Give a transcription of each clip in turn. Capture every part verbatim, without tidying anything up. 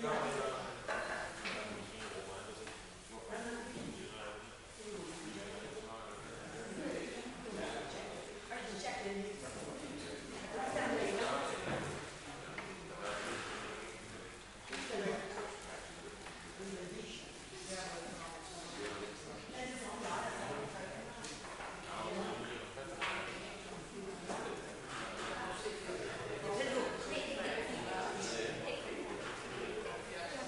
Ja.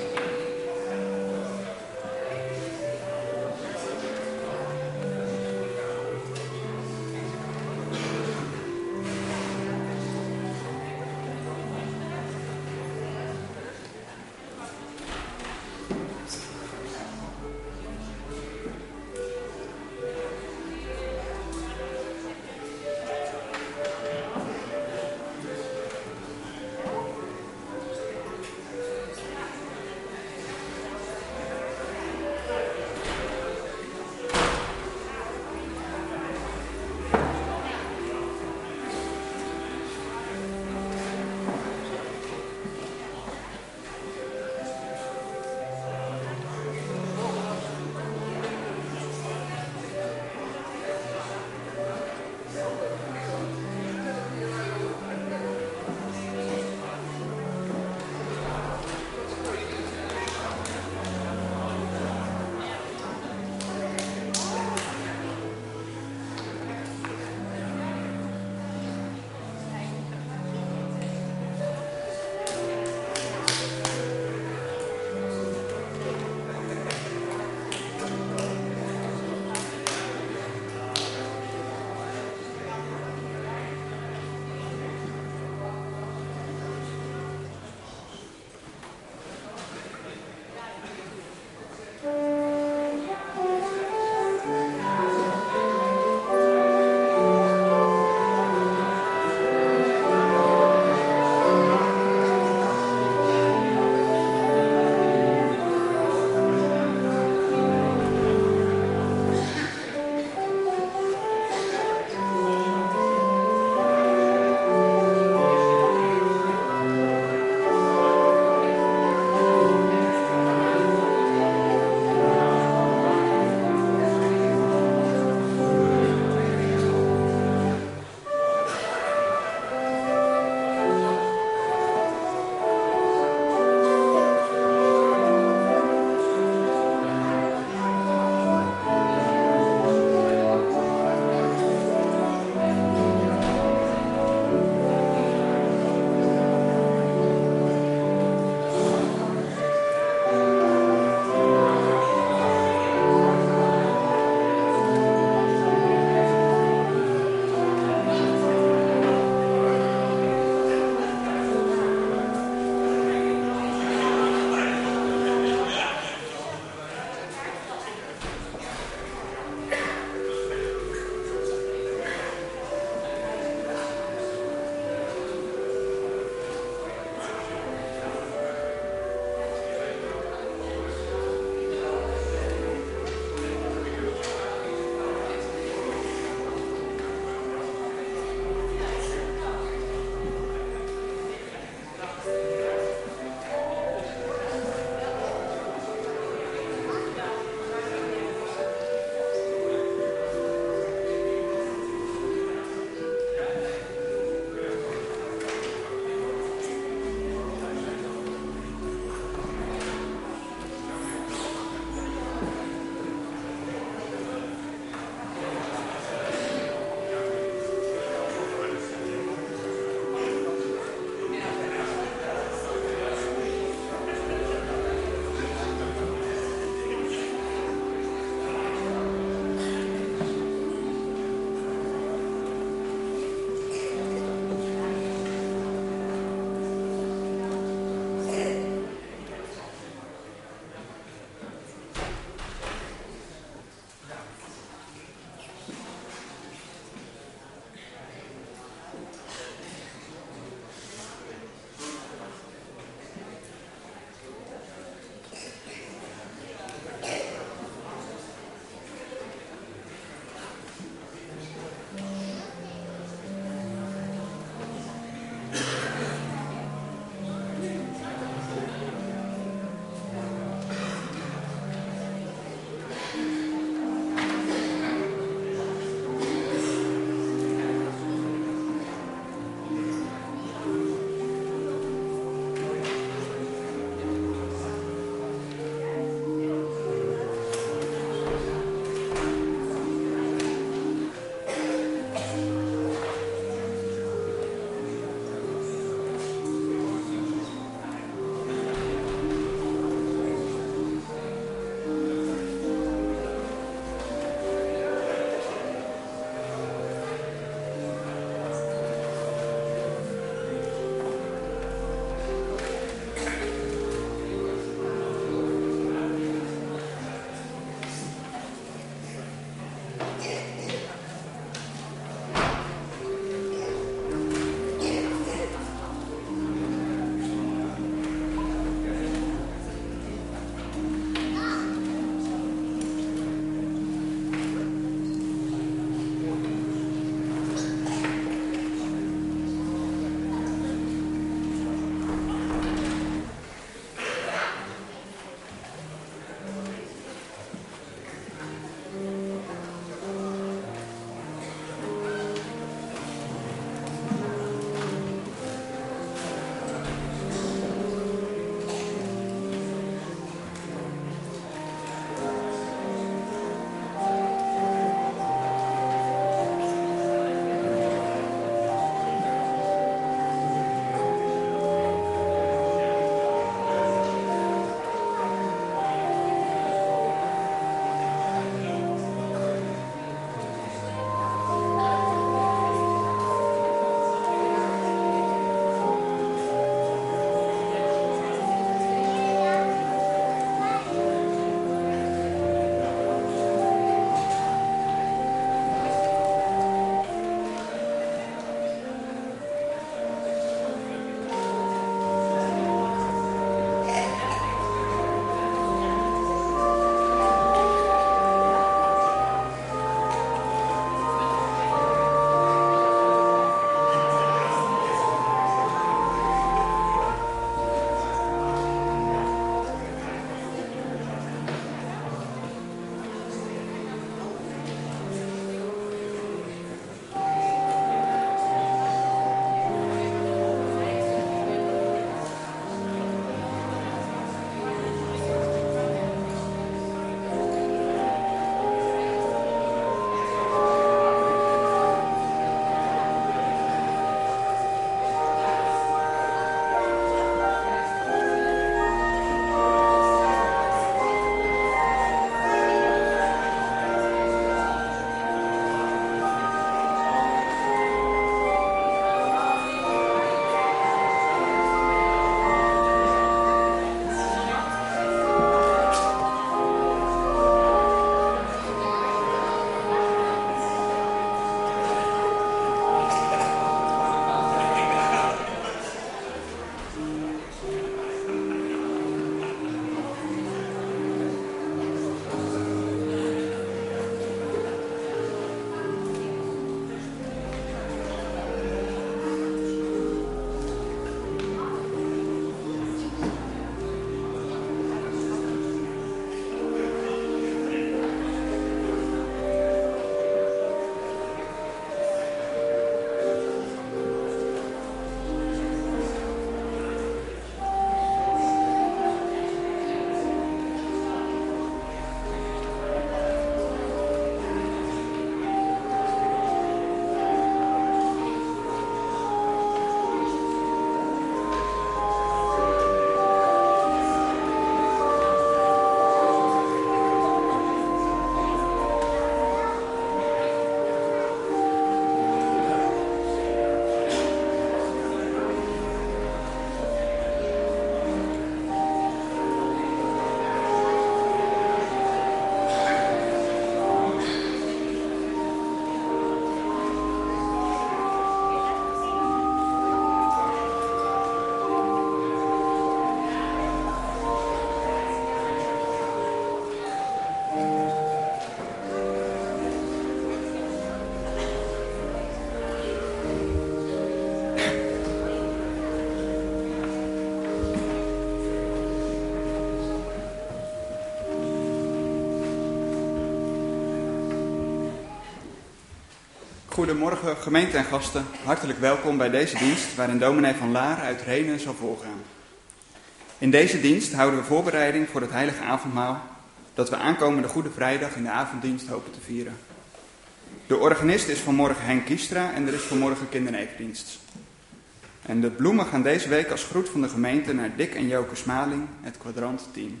Goedemorgen gemeente en gasten, hartelijk welkom bij deze dienst waarin dominee Van Laar uit Rhenen zal voorgaan. In deze dienst houden we voorbereiding voor het heilige avondmaal dat we aankomende Goede Vrijdag in de avonddienst hopen te vieren. De organist is vanmorgen Henk Kiestra en er is vanmorgen kindernevendienst. En de bloemen gaan deze week als groet van de gemeente naar Dick en Joke Smaling, het kwadrant team.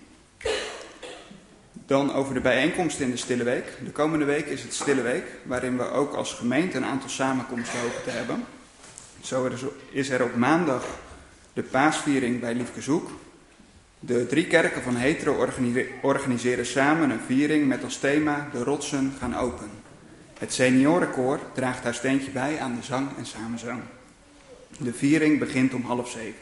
Dan over de bijeenkomst in de Stille Week. De komende week is het Stille Week, waarin we ook als gemeente een aantal samenkomsten hopen te hebben. Zo is er op maandag de paasviering bij Liefke Zoek. De drie kerken van Hetero organiseren samen een viering met als thema De rotsen gaan open. Het seniorenkoor draagt haar steentje bij aan de zang en samenzang. De viering begint om half zeven.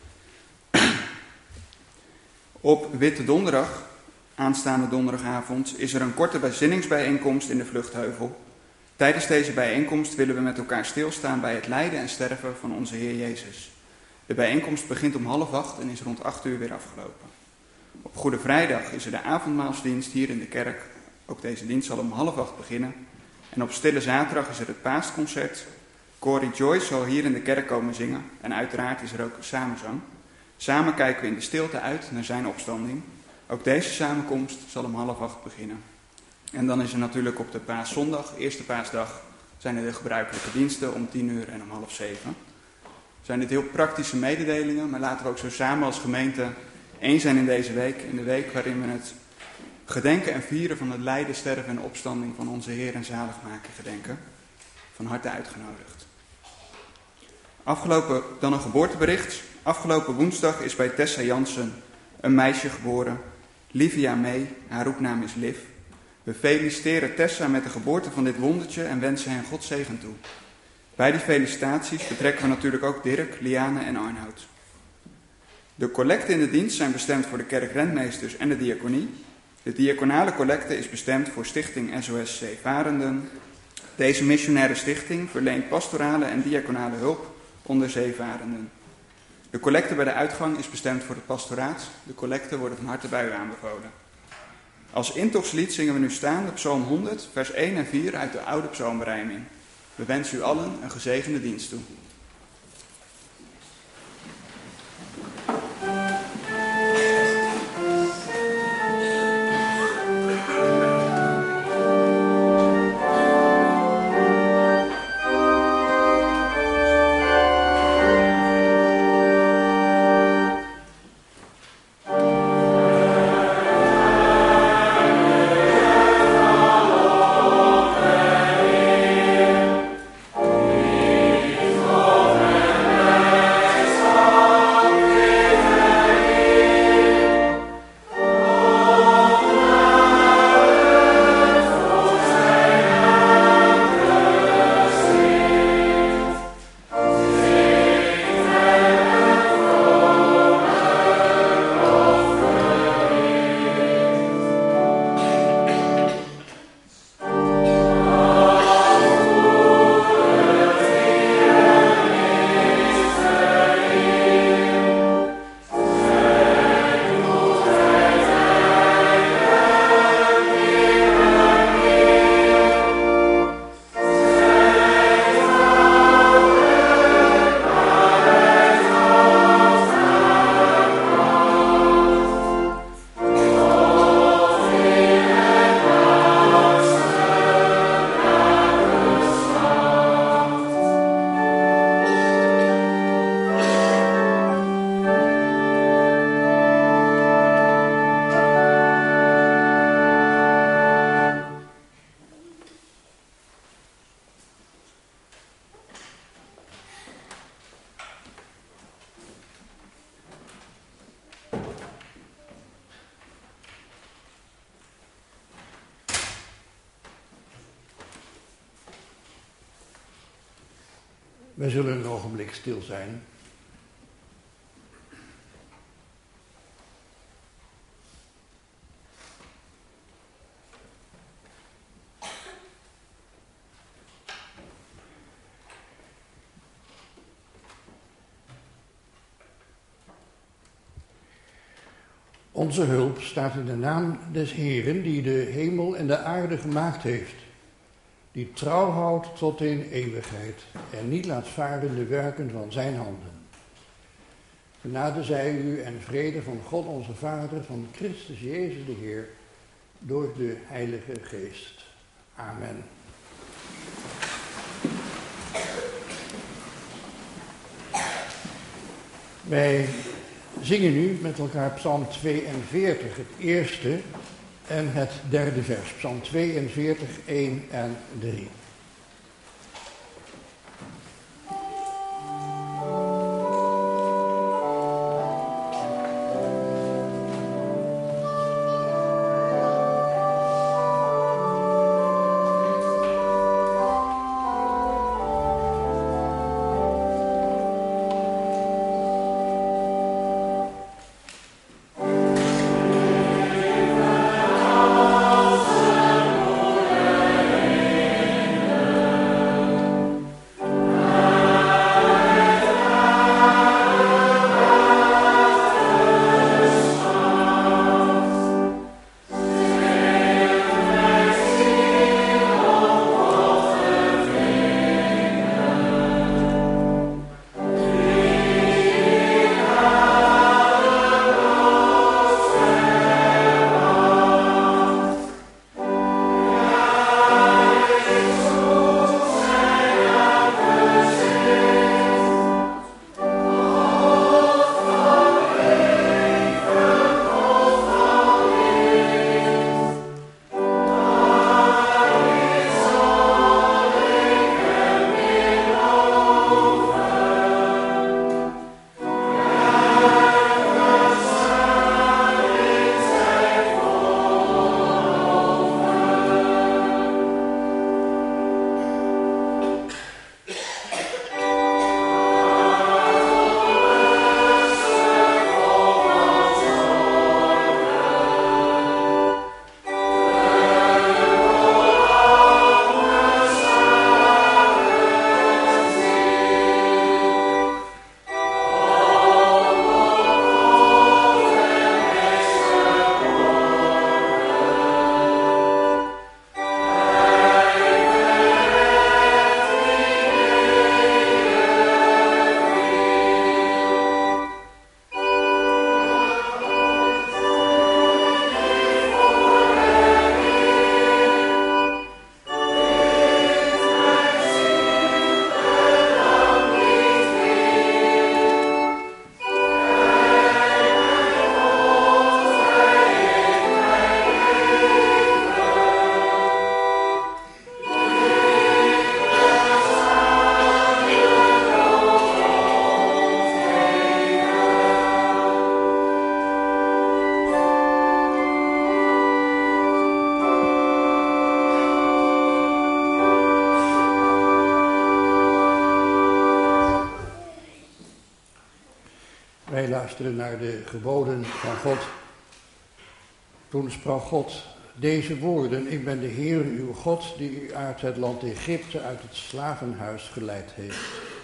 Op Witte Donderdag, aanstaande donderdagavond, is er een korte bezinningsbijeenkomst in de Vluchtheuvel. Tijdens deze bijeenkomst willen we met elkaar stilstaan bij het lijden en sterven van onze Heer Jezus. De bijeenkomst begint om half acht en is rond acht uur weer afgelopen. Op Goede Vrijdag is er de avondmaalsdienst hier in de kerk. Ook deze dienst zal om half acht beginnen. En op Stille Zaterdag is er het paasconcert. Corey Joyce zal hier in de kerk komen zingen. En uiteraard is er ook samenzang. Samen kijken we in de stilte uit naar zijn opstanding. Ook deze samenkomst zal om half acht beginnen. En dan is er natuurlijk op de paaszondag, eerste paasdag, zijn er de gebruikelijke diensten om tien uur en om half zeven. Zijn dit heel praktische mededelingen, maar laten we ook zo samen als gemeente één zijn in deze week. In de week waarin we het gedenken en vieren van het lijden, sterven en opstanding van onze Heer en Zaligmaker gedenken. Van harte uitgenodigd. Afgelopen, dan een geboortebericht. Afgelopen woensdag is bij Tessa Jansen een meisje geboren. Livia May, haar roepnaam is Liv. We feliciteren Tessa met de geboorte van dit wondertje en wensen hen Gods zegen toe. Bij die felicitaties betrekken we natuurlijk ook Dirk, Liane en Arnoud. De collecten in de dienst zijn bestemd voor de kerkrentmeesters en de diaconie. De diaconale collecte is bestemd voor stichting S O S Zeevarenden. Deze missionaire stichting verleent pastorale en diaconale hulp onder zeevarenden. De collecte bij de uitgang is bestemd voor het pastoraat. De collecten worden van harte bij u aanbevolen. Als intochtslied zingen we nu staande Psalm honderd, vers één en vier uit de oude psalmberijming. We wensen u allen een gezegende dienst toe. Wij zullen een ogenblik stil zijn. Onze hulp staat in de naam des Heeren, die de hemel en de aarde gemaakt heeft, die trouw houdt tot in eeuwigheid en niet laat varen de werken van zijn handen. Genade zij u en vrede van God onze Vader, van Christus Jezus de Heer, door de Heilige Geest. Amen. Wij zingen nu met elkaar Psalm tweeënveertig, het eerste en het derde vers. Psalm tweeënveertig, één en drie. Wij luisteren naar de geboden van God. Toen sprak God deze woorden: ik ben de Heer uw God, die u uit het land Egypte, uit het slavenhuis geleid heeft.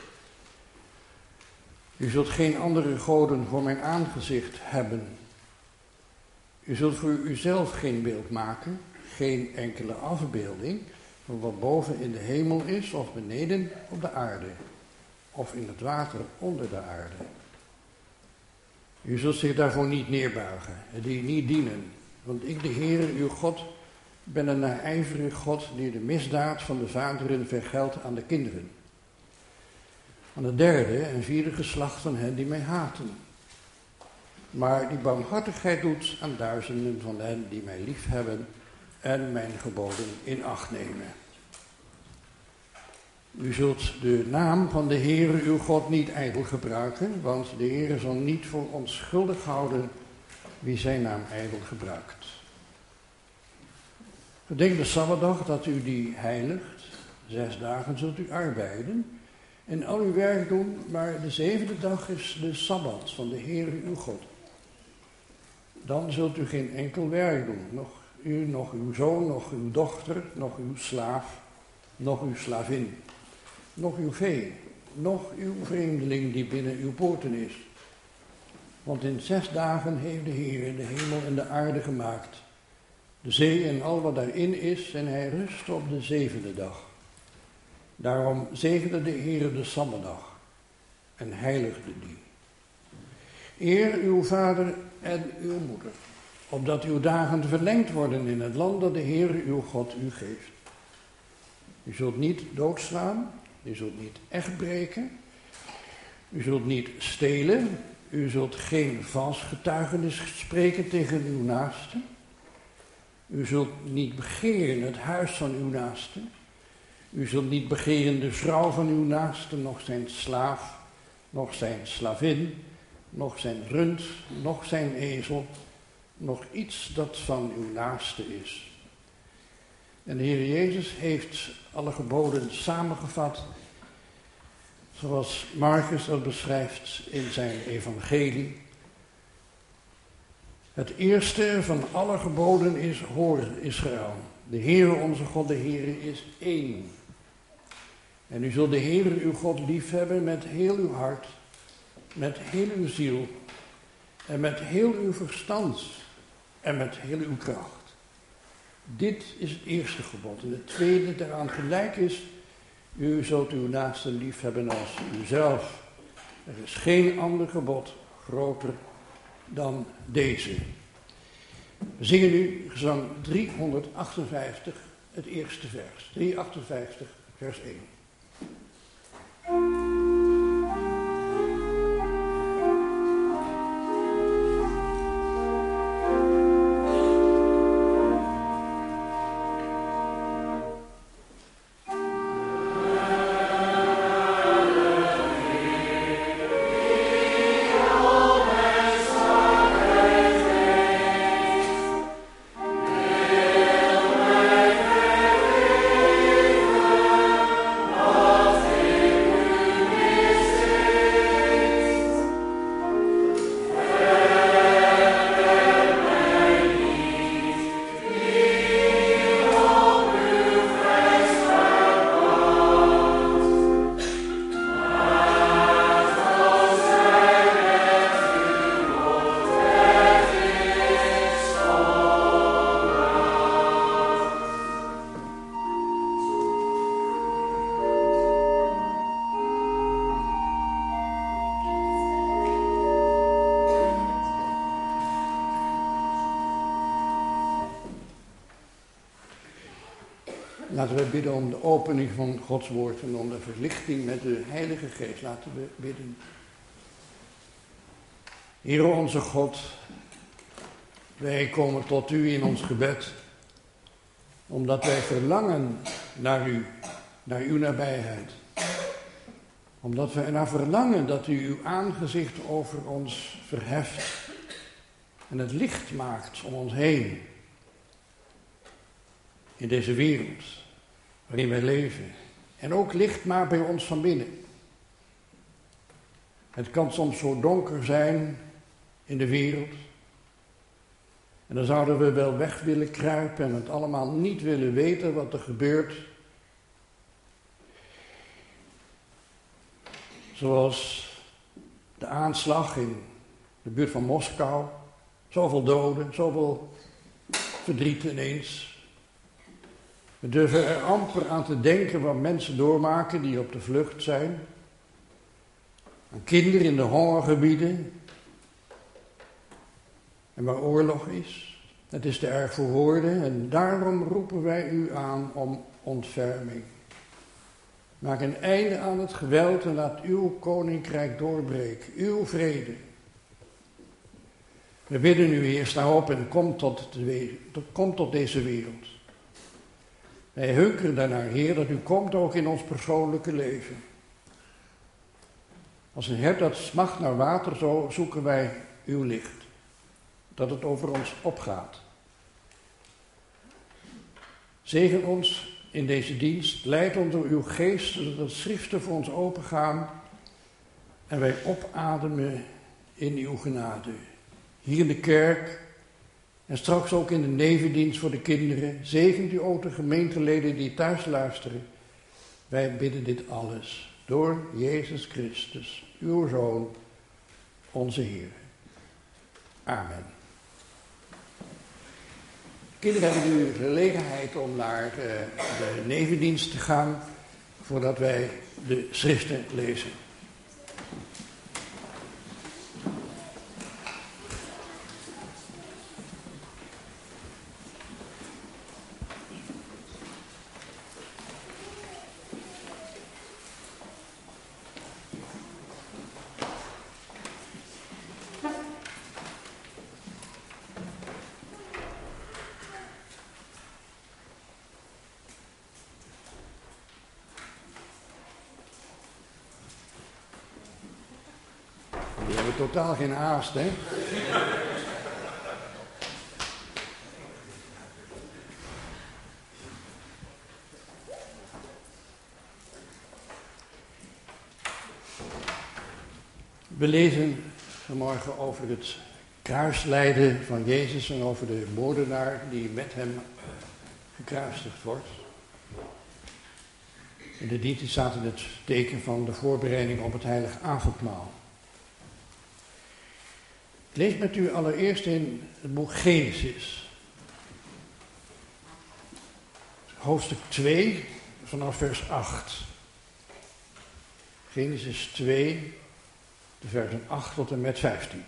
U zult geen andere goden voor mijn aangezicht hebben. U zult voor uzelf geen beeld maken, geen enkele afbeelding van wat boven in de hemel is of beneden op de aarde, of in het water onder de aarde. U zult zich daarvoor niet neerbuigen en die niet dienen, want ik, de Heer, uw God, ben een naijverige God die de misdaad van de vaderen vergeldt aan de kinderen. Aan het derde en vierde geslacht van hen die mij haten. Maar die barmhartigheid doet aan duizenden van hen die mij liefhebben en mijn geboden in acht nemen. U zult de naam van de Heere uw God niet ijdel gebruiken, want de Heere zal niet voor onschuldig houden wie zijn naam ijdel gebruikt. Gedenk de Sabbatdag dat u die heiligt. Zes dagen zult u arbeiden en al uw werk doen, maar de zevende dag is de Sabbat van de Heere uw God. Dan zult u geen enkel werk doen, nog u, nog uw zoon, nog uw dochter, nog uw slaaf, nog uw slavin, nog uw vee, nog uw vreemdeling die binnen uw poorten is. Want in zes dagen heeft de Heer de hemel en de aarde gemaakt de zee en al wat daarin is, en hij rustte op de zevende dag. Daarom zegende de Heere de Sabbatdag en heiligde die. Eer uw vader en uw moeder, opdat uw dagen verlengd worden in het land dat de Heere uw God u geeft. U zult niet doodslaan, u zult niet echt breken, u zult niet stelen, u zult geen vals getuigenis spreken tegen uw naaste. U zult niet begeren het huis van uw naaste. U zult niet begeren de vrouw van uw naaste, nog zijn slaaf, nog zijn slavin, nog zijn rund, nog zijn ezel, nog iets dat van uw naaste is. En de Heer Jezus heeft alle geboden samengevat, zoals Marcus dat beschrijft in zijn evangelie. Het eerste van alle geboden is: hoor Israël, de Heere onze God, de Heere is één. En u zult de Heere uw God liefhebben met heel uw hart, met heel uw ziel en met heel uw verstand en met heel uw kracht. Dit is het eerste gebod. En het tweede daaraan gelijk is: u zult uw naaste liefhebben als uzelf. Er is geen ander gebod groter dan deze. We zingen nu gezang driehonderdachtenvijftig, het eerste vers. driehonderdachtenvijftig, vers één. Laten we bidden om de opening van Gods woord en om de verlichting met de Heilige Geest. Laten we bidden. Heere onze God, wij komen tot u in ons gebed, omdat wij verlangen naar u, naar uw nabijheid. Omdat we ernaar verlangen dat u uw aangezicht over ons verheft en het licht maakt om ons heen. In deze wereld waarin wij leven. En ook licht maar bij ons van binnen. Het kan soms zo donker zijn in de wereld. En dan zouden we wel weg willen kruipen en het allemaal niet willen weten wat er gebeurt. Zoals de aanslag in de buurt van Moskou. Zoveel doden, zoveel verdriet ineens. We durven er amper aan te denken wat mensen doormaken die op de vlucht zijn. Aan kinderen in de hongergebieden. En waar oorlog is. Het is te erg voor woorden en daarom roepen wij u aan om ontferming. Maak een einde aan het geweld en laat uw koninkrijk doorbreken. Uw vrede. We bidden u, Heer, sta op en kom tot, de, kom tot deze wereld. Wij hunkeren daarnaar, Heer, dat u komt ook in ons persoonlijke leven. Als een hert dat smacht naar water, zo zoeken wij uw licht. Dat het over ons opgaat. Zegen ons in deze dienst, leid ons door uw geest, zodat de schriften voor ons opengaan en wij opademen in uw genade. Hier in de kerk en straks ook in de nevendienst voor de kinderen. Zegent u ook de gemeenteleden die thuis luisteren. Wij bidden dit alles door Jezus Christus, uw Zoon, onze Heer. Amen. Kinderen hebben nu gelegenheid om naar uh, de nevendienst te gaan voordat wij de schriften lezen. We hebben totaal geen haast, hè? We lezen vanmorgen over het kruislijden van Jezus en over de moordenaar die met hem gekruisigd wordt. In de dienst staat in het teken van de voorbereiding op het heilige avondmaal. Ik lees met u allereerst in het boek Genesis. Hoofdstuk twee, vanaf vers acht. Genesis twee, de versen acht tot en met vijftien.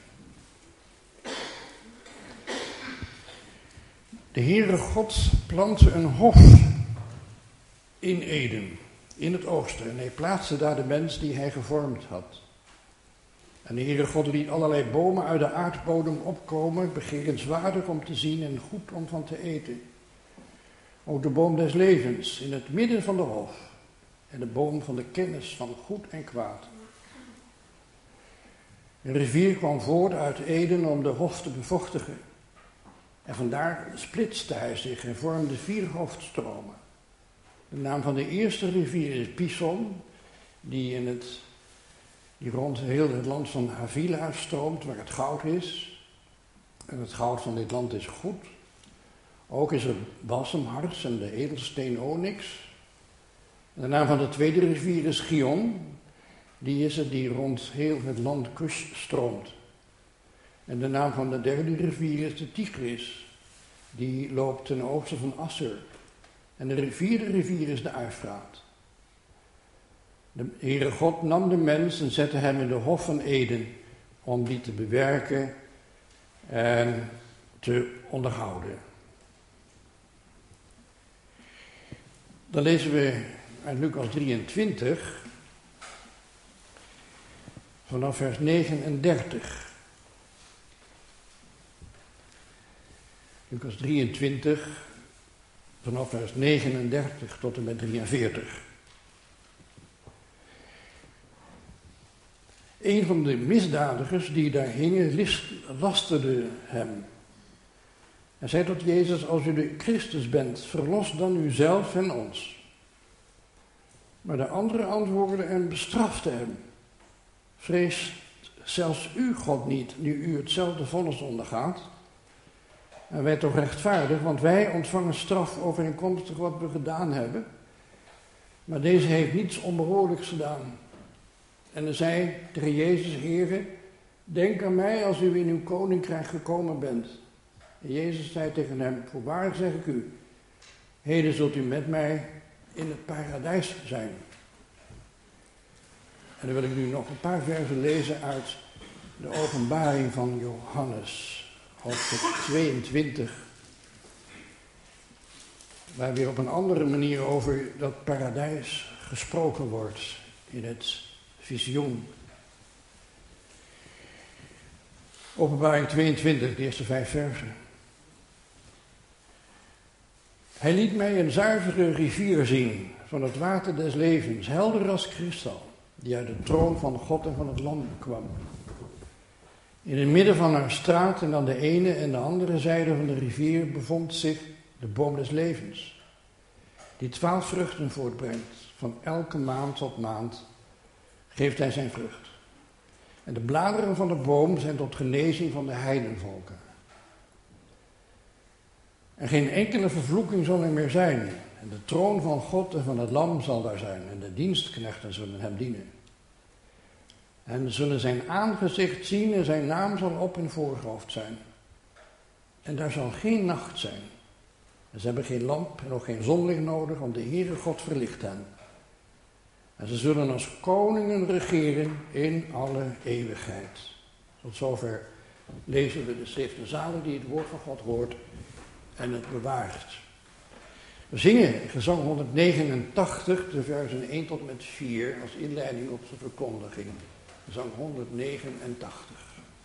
De Heere God plantte een hof in Eden, in het oosten. En hij plaatste daar de mens die hij gevormd had. En de Heere God liet allerlei bomen uit de aardbodem opkomen, begeerenswaardig om te zien en goed om van te eten. Ook de boom des levens in het midden van de hof en de boom van de kennis van goed en kwaad. Een rivier kwam voort uit Eden om de hof te bevochtigen. En vandaar splitste hij zich en vormde vier hoofdstromen. De naam van de eerste rivier is Pison, die in het... die rond heel het land van Havila stroomt, waar het goud is. En het goud van dit land is goed. Ook is er balsemharts en de edelsteen onyx. De naam van de tweede rivier is Gion. Die is het die rond heel het land Kush stroomt. En de naam van de derde rivier is de Tigris. Die loopt ten oosten van Assur. En de vierde rivier is de Eufraat. De Heere God nam de mens en zette hem in de hof van Eden om die te bewerken en te onderhouden. Dan lezen we uit Lucas drieëntwintig vanaf vers negenendertig. Lucas drieëntwintig vanaf vers negenendertig tot en met drieënveertig. Een van de misdadigers die daar hingen lasterde hem. Hij zei tot Jezus: als u de Christus bent, verlos dan uzelf en ons. Maar de andere antwoordde en bestrafte hem. Vreest zelfs u God niet, nu u hetzelfde vonnis ondergaat? En wij toch rechtvaardig, want wij ontvangen straf overeenkomstig wat we gedaan hebben. Maar deze heeft niets onbehoorlijks gedaan. En hij zei tegen Jezus: Heere, denk aan mij als u in uw koninkrijk gekomen bent. En Jezus zei tegen hem: voorwaar zeg ik u, heden zult u met mij in het paradijs zijn. En dan wil ik nu nog een paar versen lezen uit de openbaring van Johannes, hoofdstuk tweeëntwintig. Waar weer op een andere manier over dat paradijs gesproken wordt in het visioen. Openbaring tweeëntwintig, de eerste vijf versen. Hij liet mij een zuivere rivier zien van het water des levens, helder als kristal, die uit de troon van God en van het Lam kwam. In het midden van haar straat en aan de ene en de andere zijde van de rivier bevond zich de boom des levens, die twaalf vruchten voortbrengt. Van elke maand tot maand geeft hij zijn vrucht. En de bladeren van de boom zijn tot genezing van de heidenvolken. En geen enkele vervloeking zal er meer zijn. En de troon van God en van het Lam zal daar zijn. En de dienstknechten zullen hem dienen. En zullen zijn aangezicht zien en zijn naam zal op hun voorhoofd zijn. En daar zal geen nacht zijn. En ze hebben geen lamp en ook geen zonlicht nodig, want de Heere God verlicht hen. En ze zullen als koningen regeren in alle eeuwigheid. Tot zover lezen we de zevende zalen die het woord van God hoort en het bewaart. We zingen gezang honderdnegenentachtig, de versen één tot en met vier, als inleiding op de verkondiging. Gezang honderdnegenentachtig.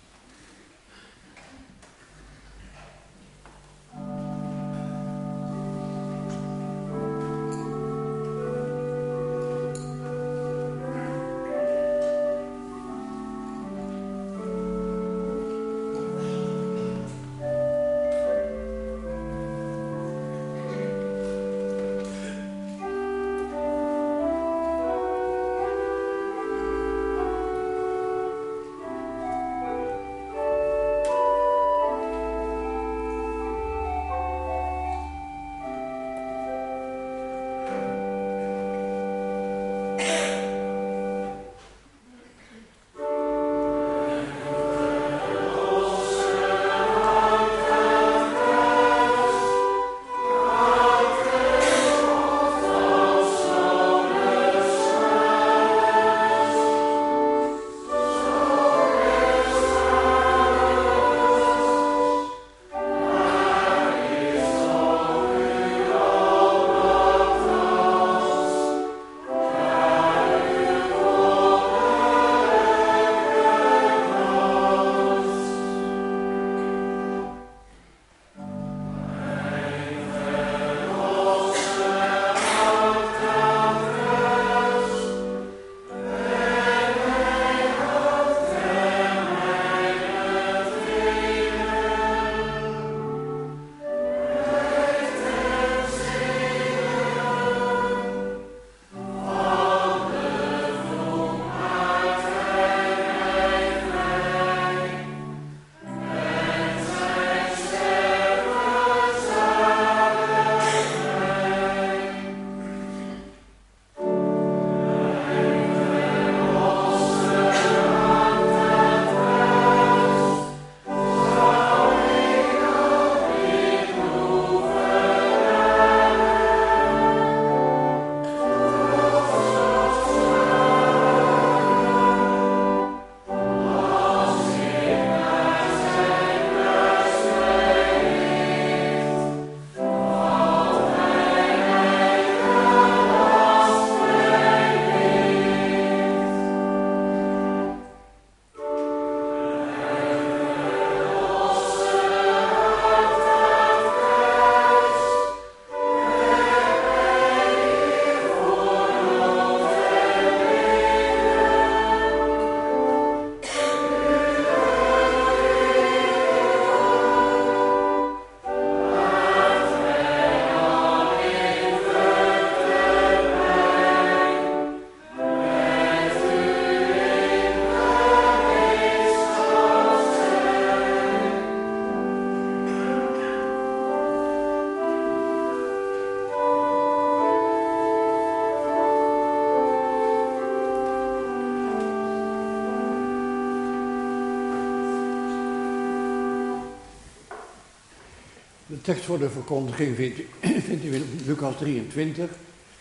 De tekst voor de verkondiging vindt u, vindt u in Lucas drieëntwintig,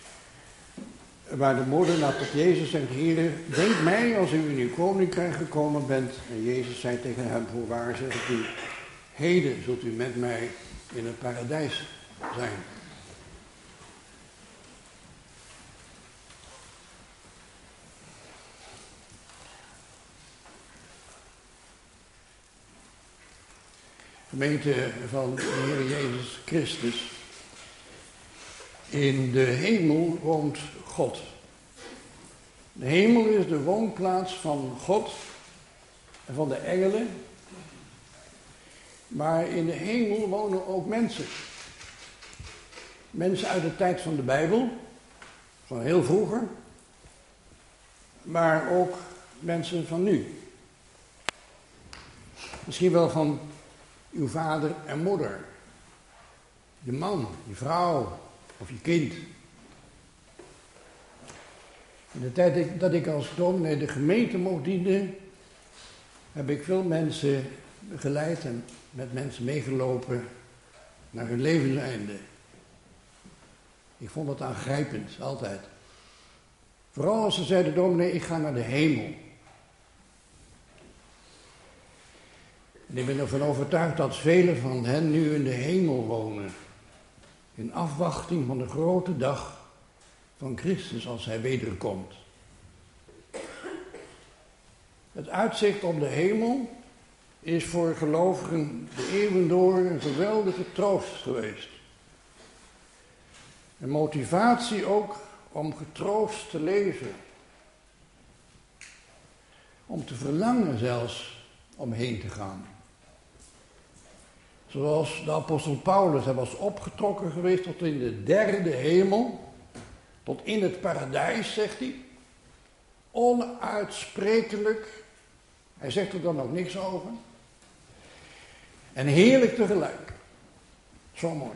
waar de moordenaar tot Jezus zegt: Heere, denk mij als u in uw koninkrijk gekomen bent. En Jezus zei tegen hem: voorwaar zeg ik u, heden zult u met mij in het paradijs zijn. Gemeente van de Heer Jezus Christus. In de hemel woont God. De hemel is de woonplaats van God en van de engelen. Maar in de hemel wonen ook mensen. Mensen uit de tijd van de Bijbel, van heel vroeger. Maar ook mensen van nu. Misschien wel van uw vader en moeder. Je man, je vrouw of je kind. In de tijd dat ik als dominee de gemeente mocht dienen, heb ik veel mensen begeleid en met mensen meegelopen naar hun levenseinde. Ik vond dat aangrijpend, altijd. Vooral als ze zeiden, dominee, ik ga naar de hemel. En ik ben ervan overtuigd dat velen van hen nu in de hemel wonen. In afwachting van de grote dag van Christus als hij wederkomt. Het uitzicht op de hemel is voor gelovigen de eeuwen door een geweldige troost geweest. Een motivatie ook om getroost te leven. Om te verlangen zelfs om heen te gaan. Zoals de apostel Paulus, hij was opgetrokken geweest tot in de derde hemel. Tot in het paradijs, zegt hij. Onuitsprekelijk. Hij zegt er dan ook niks over. En heerlijk tegelijk. Zo mooi.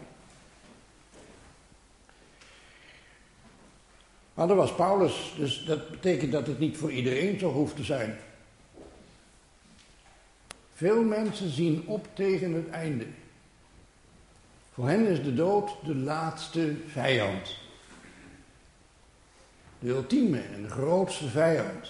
Maar dat was Paulus, dus dat betekent dat het niet voor iedereen zo hoeft te zijn. Veel mensen zien op tegen het einde. Voor hen is de dood de laatste vijand. De ultieme en de grootste vijand.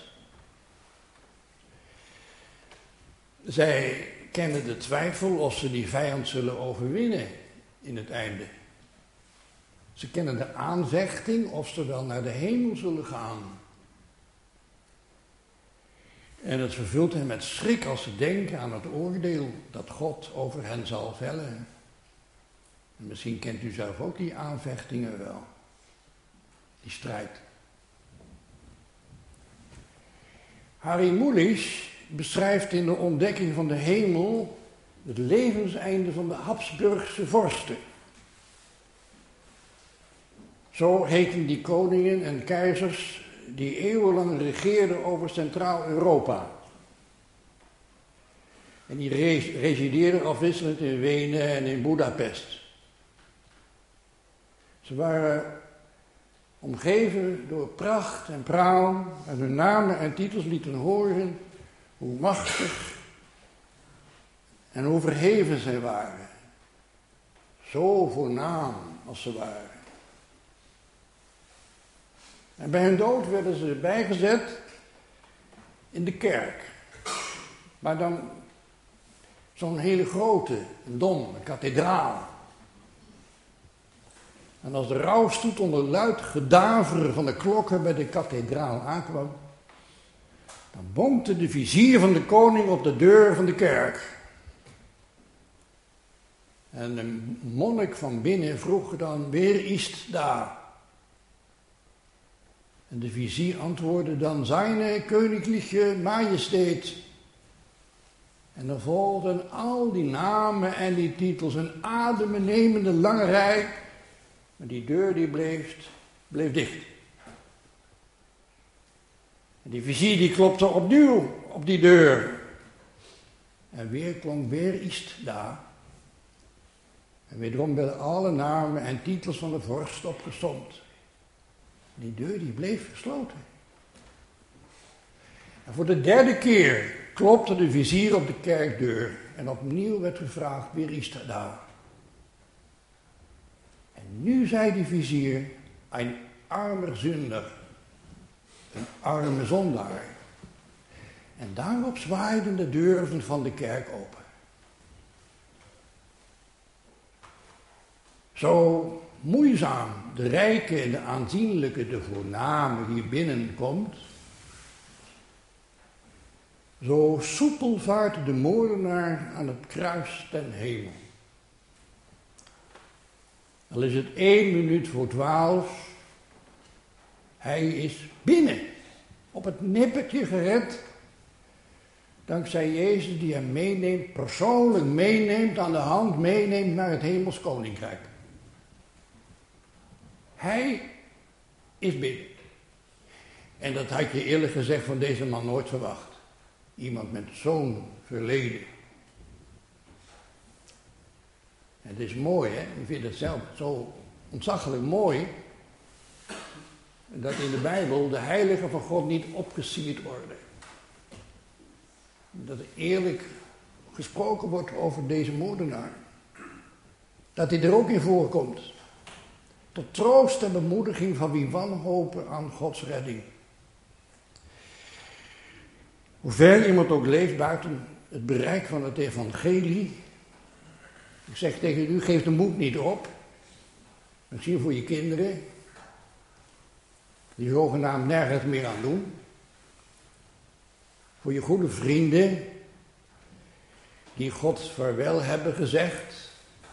Zij kennen de twijfel of ze die vijand zullen overwinnen in het einde. Ze kennen de aanvechting of ze wel naar de hemel zullen gaan. En het vervult hen met schrik als ze denken aan het oordeel dat God over hen zal vellen. En misschien kent u zelf ook die aanvechtingen wel. Die strijd. Harry Mulisch beschrijft in de ontdekking van de hemel het levenseinde van de Habsburgse vorsten. Zo heten die koningen en keizers die eeuwenlang regeerden over Centraal-Europa. En die resideerden afwisselend in Wenen en in Budapest. Ze waren omgeven door pracht en praal en hun namen en titels lieten horen hoe machtig en hoe verheven zij waren. Zo voornaam als ze waren. En bij hun dood werden ze bijgezet in de kerk. Maar dan zo'n hele grote, een dom, een kathedraal. En als de rouwstoet onder luid gedaver van de klokken bij de kathedraal aankwam, dan bonkte de vizier van de koning op de deur van de kerk. En een monnik van binnen vroeg dan, weer is daar? En de vizier antwoordde dan, Zijne Königliche Majesteit. En dan volgden al die namen en die titels, een adembenemende lange rij. Maar die deur die bleef, bleef dicht. En die vizier die klopte opnieuw op die deur. En weer klonk weer iets daar. En wederom werden alle namen en titels van de vorst opgesomd. Die deur die bleef gesloten. En voor de derde keer klopte de vizier op de kerkdeur. En opnieuw werd gevraagd, wie is er daar? En nu zei de vizier, een armer zunder. Een arme zondaar. En daarop zwaaiden de deuren van de kerk open. Zo moeizaam de rijke en de aanzienlijke, de voorname hier binnenkomt, zo soepel vaart de moordenaar aan het kruis ten hemel. Al is het één minuut voor twaalf, hij is binnen, op het nippertje gered, dankzij Jezus die hem meeneemt, persoonlijk meeneemt, aan de hand meeneemt naar het hemels koninkrijk. Hij is binnen. En dat had je eerlijk gezegd van deze man nooit verwacht. Iemand met zo'n verleden. En het is mooi, hè? Ik vind het zelf zo ontzaglijk mooi. Dat in de Bijbel de heiligen van God niet opgesierd worden. Dat er eerlijk gesproken wordt over deze moordenaar. Dat hij er ook in voorkomt. Tot troost en bemoediging van wie wanhopen aan Gods redding. Hoe ver iemand ook leeft buiten het bereik van het evangelie. Ik zeg tegen u, geef de moed niet op. Misschien voor je kinderen. Die zogenaamd nergens meer aan doen. Voor je goede vrienden. Die God vaarwel hebben gezegd.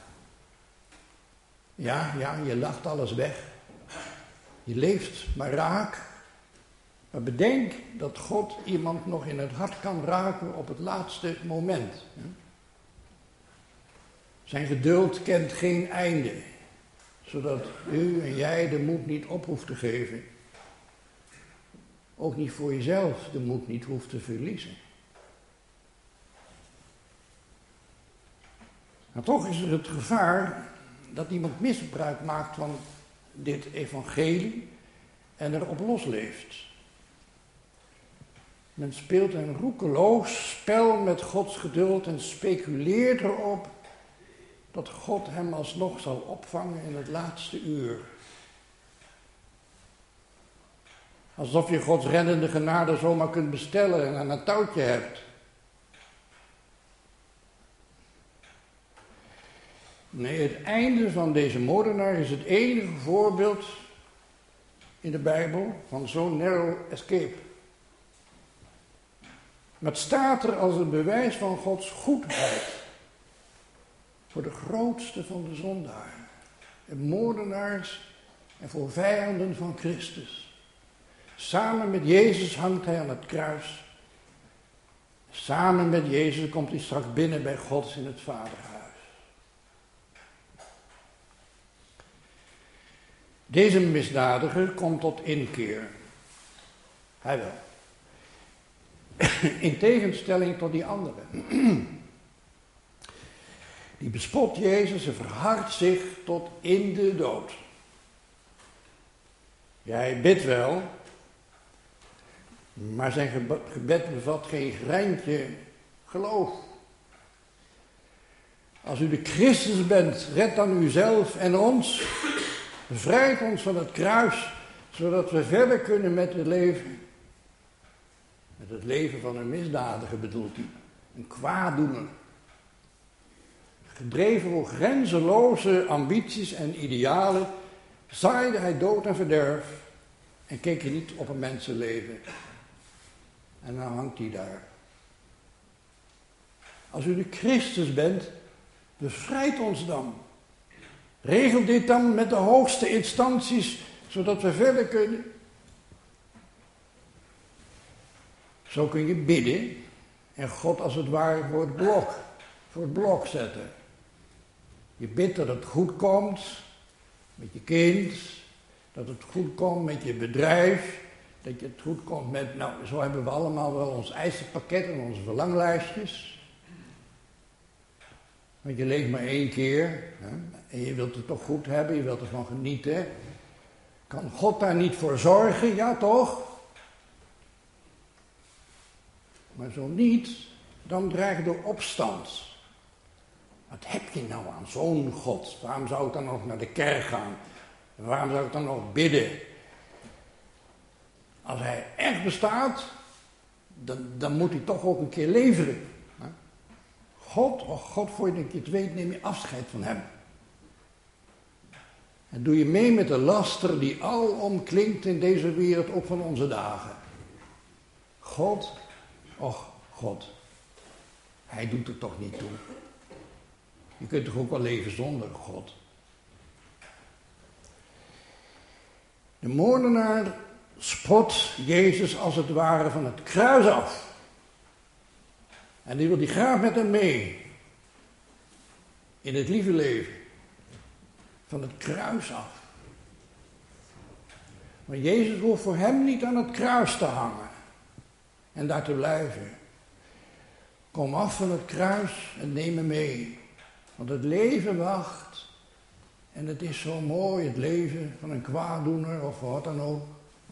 Ja, ja, je lacht alles weg. Je leeft maar raak. Maar bedenk dat God iemand nog in het hart kan raken op het laatste moment. Zijn geduld kent geen einde. Zodat u en jij de moed niet op hoeft te geven. Ook niet voor jezelf de moed niet hoeft te verliezen. Maar toch is er het gevaar dat iemand misbruik maakt van dit evangelie en erop losleeft. Men speelt een roekeloos spel met Gods geduld en speculeert erop dat God hem alsnog zal opvangen in het laatste uur. Alsof je Gods reddende genade zomaar kunt bestellen en aan een touwtje hebt. Nee, het einde van deze moordenaar is het enige voorbeeld in de Bijbel van zo'n narrow escape. Maar het staat er als een bewijs van Gods goedheid voor de grootste van de zondaren en moordenaars en voor vijanden van Christus. Samen met Jezus hangt hij aan het kruis. Samen met Jezus komt hij straks binnen bij God in het Vaderhuis. Deze misdadiger komt tot inkeer. Hij wel. In tegenstelling tot die anderen. Die bespot Jezus en verhardt zich tot in de dood. Ja, hij bidt wel, maar zijn gebed bevat geen greintje geloof. Als u de Christus bent, red dan uzelf en ons. Bevrijd ons van het kruis, zodat we verder kunnen met het leven. Met het leven van een misdadiger bedoelt hij. Een kwaaddoener. Gedreven door grenzeloze ambities en idealen, zaaide hij dood en verderf en keek hij niet op een mensenleven. En dan hangt hij daar. Als u de Christus bent, bevrijd ons dan. Regel dit dan met de hoogste instanties, zodat we verder kunnen. Zo kun je bidden en God als het ware voor het blok, voor het blok zetten. Je bidt dat het goed komt met je kind, dat het goed komt met je bedrijf, dat het goed komt met, nou zo hebben we allemaal wel ons eisenpakket en onze verlanglijstjes. Want je leeft maar één keer hè, en je wilt het toch goed hebben, je wilt ervan genieten. Kan God daar niet voor zorgen? Ja toch? Maar zo niet, dan dreigt er opstand. Wat heb je nou aan zo'n God? Waarom zou ik dan nog naar de kerk gaan? En waarom zou ik dan nog bidden? Als hij echt bestaat, dan, dan moet hij toch ook een keer leveren. God, oh God, voordat je het weet, neem je afscheid van hem. En doe je mee met de laster die alom klinkt in deze wereld, ook van onze dagen. God, och God, hij doet er toch niet toe. Je kunt toch ook wel leven zonder God. De moordenaar spot Jezus als het ware van het kruis af. En die wil die graag met hem mee. In het lieve leven. Van het kruis af. Maar Jezus hoeft voor hem niet aan het kruis te hangen. En daar te blijven. Kom af van het kruis en neem me mee. Want het leven wacht. En het is zo mooi, het leven van een kwaaddoener of wat dan ook.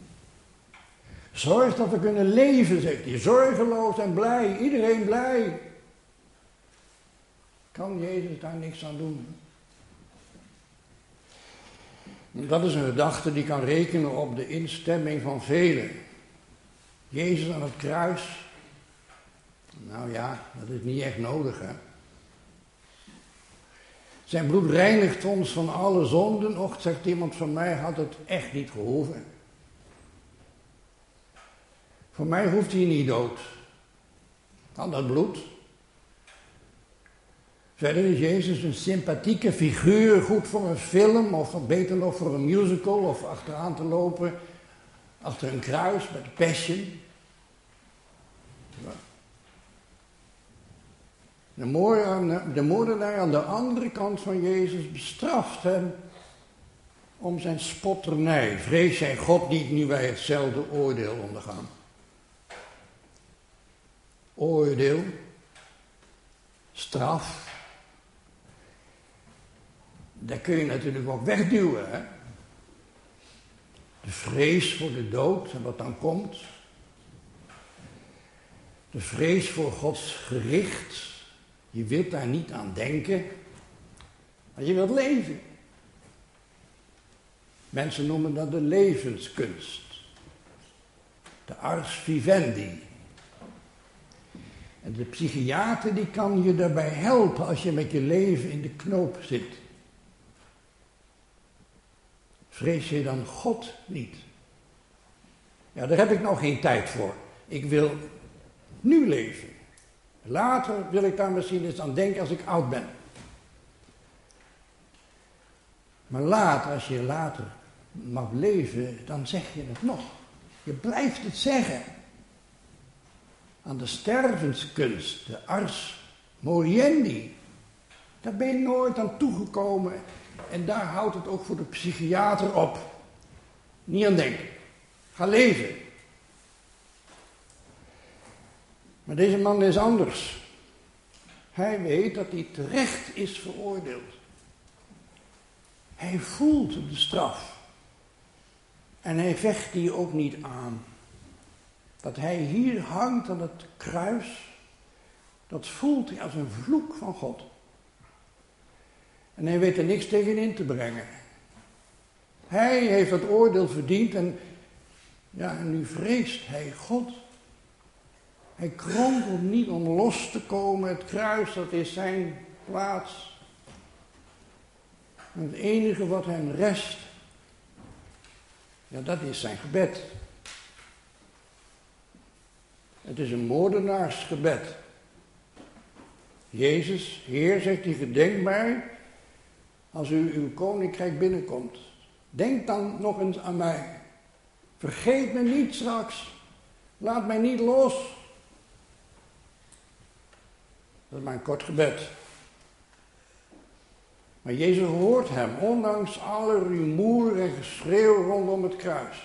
Zorg dat we kunnen leven, zegt hij. Zorgeloos en blij. Iedereen blij. Kan Jezus daar niks aan doen? Dat is een gedachte die kan rekenen op de instemming van velen. Jezus aan het kruis. Nou ja, dat is niet echt nodig, hè. Zijn bloed reinigt ons van alle zonden. Och, zegt iemand van mij, had het echt niet gehoeven. Voor mij hoeft hij niet dood. Al dat bloed. Verder is Jezus een sympathieke figuur, goed voor een film, of beter nog voor een musical, of achteraan te lopen, achter een kruis met Passion. De moordenaar aan de andere kant van Jezus bestraft hem om zijn spotternij. Vrees jij God niet nu wij hetzelfde oordeel ondergaan? Oordeel, straf, dat kun je natuurlijk ook wegduwen, hè? De vrees voor de dood en wat dan komt. De vrees voor Gods gericht. Je wilt daar niet aan denken, maar je wilt leven. Mensen noemen dat de levenskunst. De ars vivendi. En de psychiater die kan je daarbij helpen als je met je leven in de knoop zit. Vrees je dan God niet? Ja, daar heb ik nog geen tijd voor. Ik wil nu leven. Later wil ik daar misschien eens aan denken als ik oud ben. Maar later, als je later mag leven, dan zeg je het nog. Je blijft het zeggen. Aan de stervenskunst, de ars moriendi. Daar ben je nooit aan toegekomen. En daar houdt het ook voor de psychiater op. Niet aan denken. Ga leven. Maar deze man is anders. Hij weet dat hij terecht is veroordeeld. Hij voelt de straf. En hij vecht die ook niet aan. Dat hij hier hangt aan het kruis, dat voelt hij als een vloek van God. En hij weet er niks tegen in te brengen. Hij heeft dat oordeel verdiend en, ja, en nu vreest hij God. Hij kronkelt niet om los te komen. Het kruis, dat is zijn plaats. En het enige wat hem rest, ja, dat is zijn gebed. Het is een moordenaarsgebed. Jezus, Heer, zegt hij, gedenk mij als u uw koninkrijk binnenkomt. Denk dan nog eens aan mij. Vergeet me niet straks. Laat mij niet los. Dat is maar een kort gebed. Maar Jezus hoort hem, ondanks alle rumoer en geschreeuw rondom het kruis.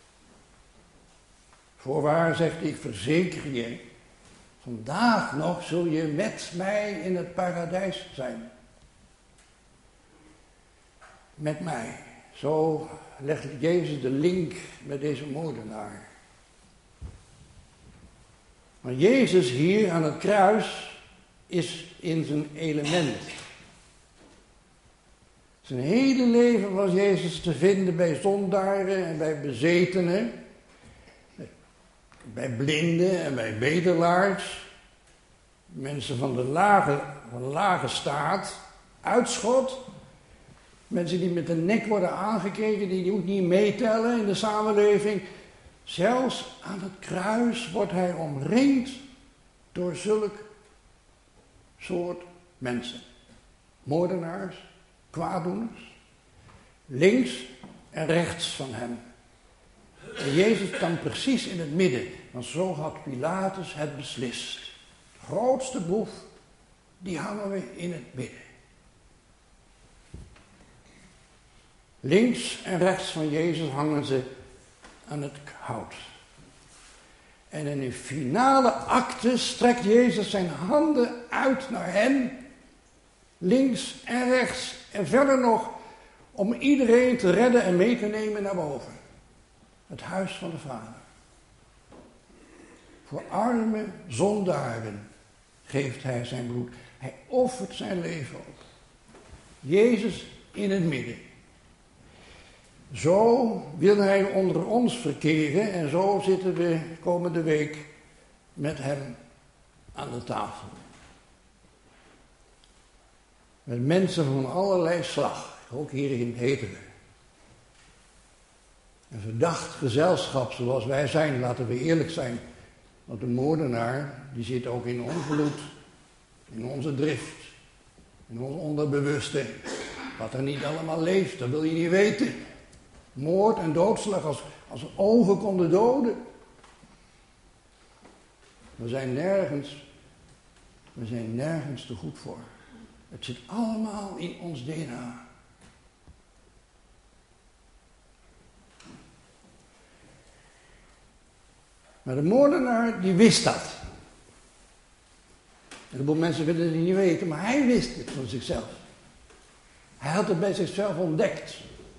Voorwaar, zegt hij, ik verzeker je, vandaag nog zul je met mij in het paradijs zijn. Met mij. Zo legt Jezus de link met deze moordenaar. Maar Jezus hier aan het kruis is in zijn element. Zijn hele leven was Jezus te vinden bij zondaren en bij bezetenen. Bij blinden en bij bedelaars. Mensen van de lage, van de lage staat. Uitschot. Mensen die met de nek worden aangekeken, die ook niet meetellen in de samenleving. Zelfs aan het kruis wordt hij omringd door zulk soort mensen. Moordenaars, kwaaddoeners. Links en rechts van hem. En Jezus kan precies in het midden, want zo had Pilatus het beslist. De grootste boef, die hangen we in het midden. Links en rechts van Jezus hangen ze aan het hout. En in een finale acte strekt Jezus zijn handen uit naar hen. Links en rechts. En verder nog om iedereen te redden en mee te nemen naar boven. Het huis van de Vader. Voor arme zondaren geeft hij zijn bloed. Hij offert zijn leven op. Jezus in het midden. Zo wil hij onder ons verkeren en zo zitten we komende week met hem aan de tafel. Met mensen van allerlei slag, ook hier in Heteren. Een verdacht gezelschap zoals wij zijn, laten we eerlijk zijn. Want de moordenaar, die zit ook in ons bloed, in onze drift, in ons onderbewuste. Wat er niet allemaal leeft, dat wil je niet weten. Moord en doodslag als, als ogen konden doden. We zijn nergens, we zijn nergens te goed voor. Het zit allemaal in ons D N A. Maar de moordenaar, die wist dat. Een heleboel mensen willen het niet weten, maar hij wist het van zichzelf. Hij had het bij zichzelf ontdekt.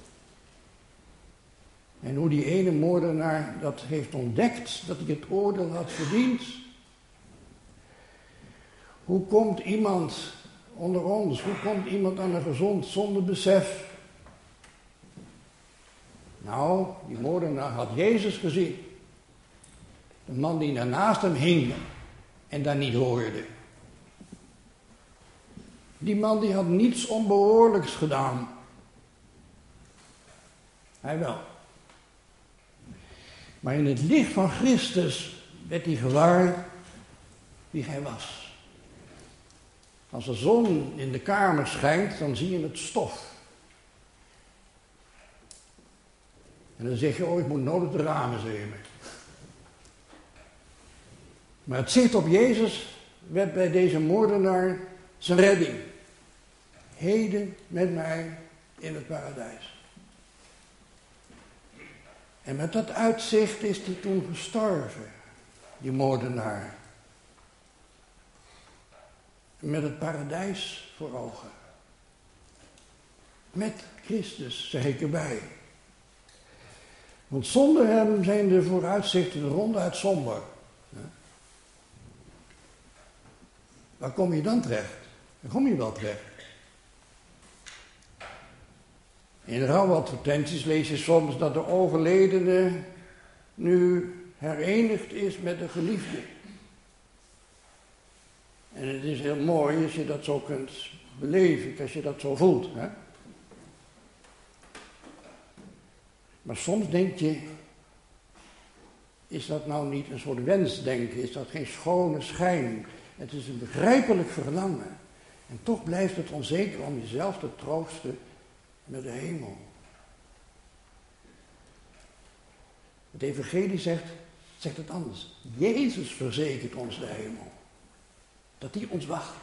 En hoe die ene moordenaar dat heeft ontdekt, dat hij het oordeel had verdiend. Hoe komt iemand onder ons, hoe komt iemand aan een gezond zonder besef? Nou, die moordenaar had Jezus gezien. De man die daarnaast hem hing en dat niet hoorde. Die man die had niets onbehoorlijks gedaan. Hij wel. Maar in het licht van Christus werd hij gewaar wie hij was. Als de zon in de kamer schijnt, dan zie je het stof. En dan zeg je, oh, ik moet nodig de ramen zemen. Maar het zicht op Jezus werd bij deze moordenaar zijn redding. Heden met mij in het paradijs. En met dat uitzicht is hij toen gestorven, die moordenaar. Met het paradijs voor ogen. Met Christus, zeg ik erbij. Want zonder hem zijn de vooruitzichten ronduit somber. Waar kom je dan terecht? Waar kom je wel terecht? In rouwadvertenties lees je soms dat de overledene nu herenigd is met de geliefde. En het is heel mooi als je dat zo kunt beleven, als je dat zo voelt. Hè? Maar soms denk je, is dat nou niet een soort wensdenken? Is dat geen schone schijn? Het is een begrijpelijk verlangen. En toch blijft het onzeker om jezelf te troosten met de hemel. Het evangelie zegt, zegt het anders. Jezus verzekert ons de hemel. Dat die ons wacht.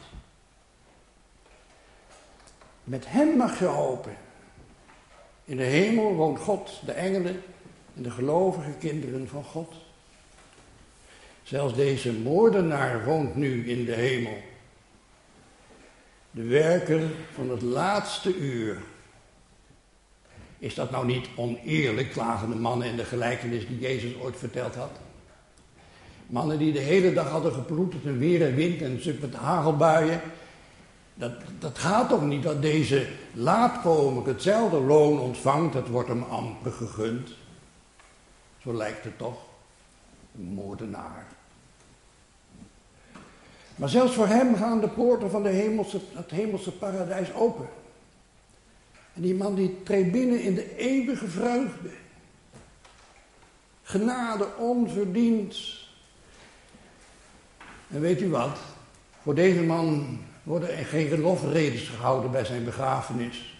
Met hem mag je hopen. In de hemel woont God, de engelen en de gelovige kinderen van God. Zelfs deze moordenaar woont nu in de hemel. De werker van het laatste uur. Is dat nou niet oneerlijk, klagen de mannen in de gelijkenis die Jezus ooit verteld had? Mannen die de hele dag hadden geploeterd en weer en wind en stuk met hagelbuien. Dat, dat gaat toch niet dat deze laatkomer hetzelfde loon ontvangt, dat wordt hem amper gegund. Zo lijkt het toch. Een moordenaar. Maar zelfs voor hem gaan de poorten van de hemelse, het hemelse paradijs open. En die man die treedt binnen in de eeuwige vreugde. Genade onverdiend. En weet u wat? Voor deze man worden er geen lofredes gehouden bij zijn begrafenis.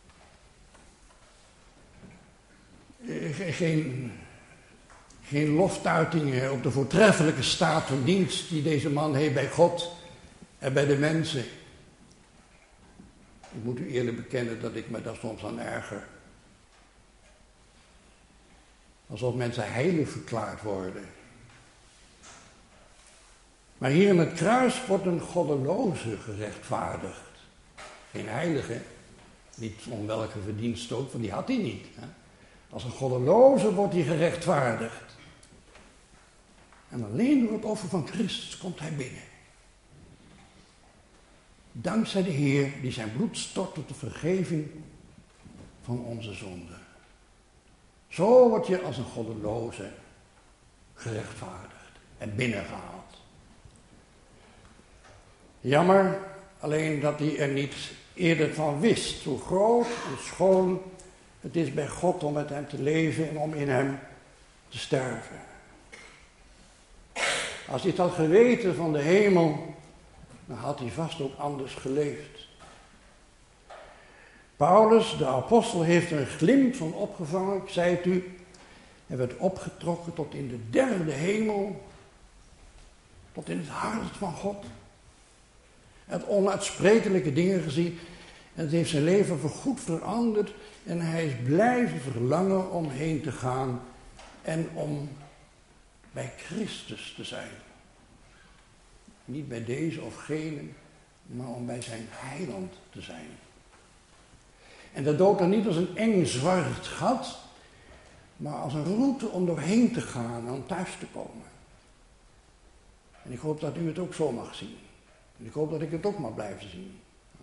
Geen, geen loftuitingen op de voortreffelijke staat van dienst die deze man heeft bij God en bij de mensen. Ik moet u eerlijk bekennen dat ik me daar soms aan erger. Alsof mensen heilig verklaard worden. Maar hier in het kruis wordt een goddeloze gerechtvaardigd. Geen heilige, niet om welke verdienst ook, want die had hij niet. Hè? Als een goddeloze wordt hij gerechtvaardigd. En alleen door het offer van Christus komt hij binnen. Dankzij de Heer die zijn bloed stort tot de vergeving van onze zonden. Zo word je als een goddeloze gerechtvaardigd en binnengehaald. Jammer alleen dat hij er niet eerder van wist hoe groot en schoon het is bij God om met hem te leven en om in hem te sterven. Als hij het had geweten van de hemel, dan had hij vast ook anders geleefd. Paulus, de apostel, heeft er een glimp van opgevangen. Ik zei het u, hij werd opgetrokken tot in de derde hemel, tot in het hart van God. Hij had onuitsprekelijke dingen gezien en het heeft zijn leven voorgoed veranderd en hij is blijven verlangen om heen te gaan en om bij Christus te zijn. Niet bij deze of gene, maar om bij zijn heiland te zijn. En dat dood dan niet als een eng zwart gat, maar als een route om doorheen te gaan en om thuis te komen. En ik hoop dat u het ook zo mag zien. En ik hoop dat ik het ook mag blijven zien.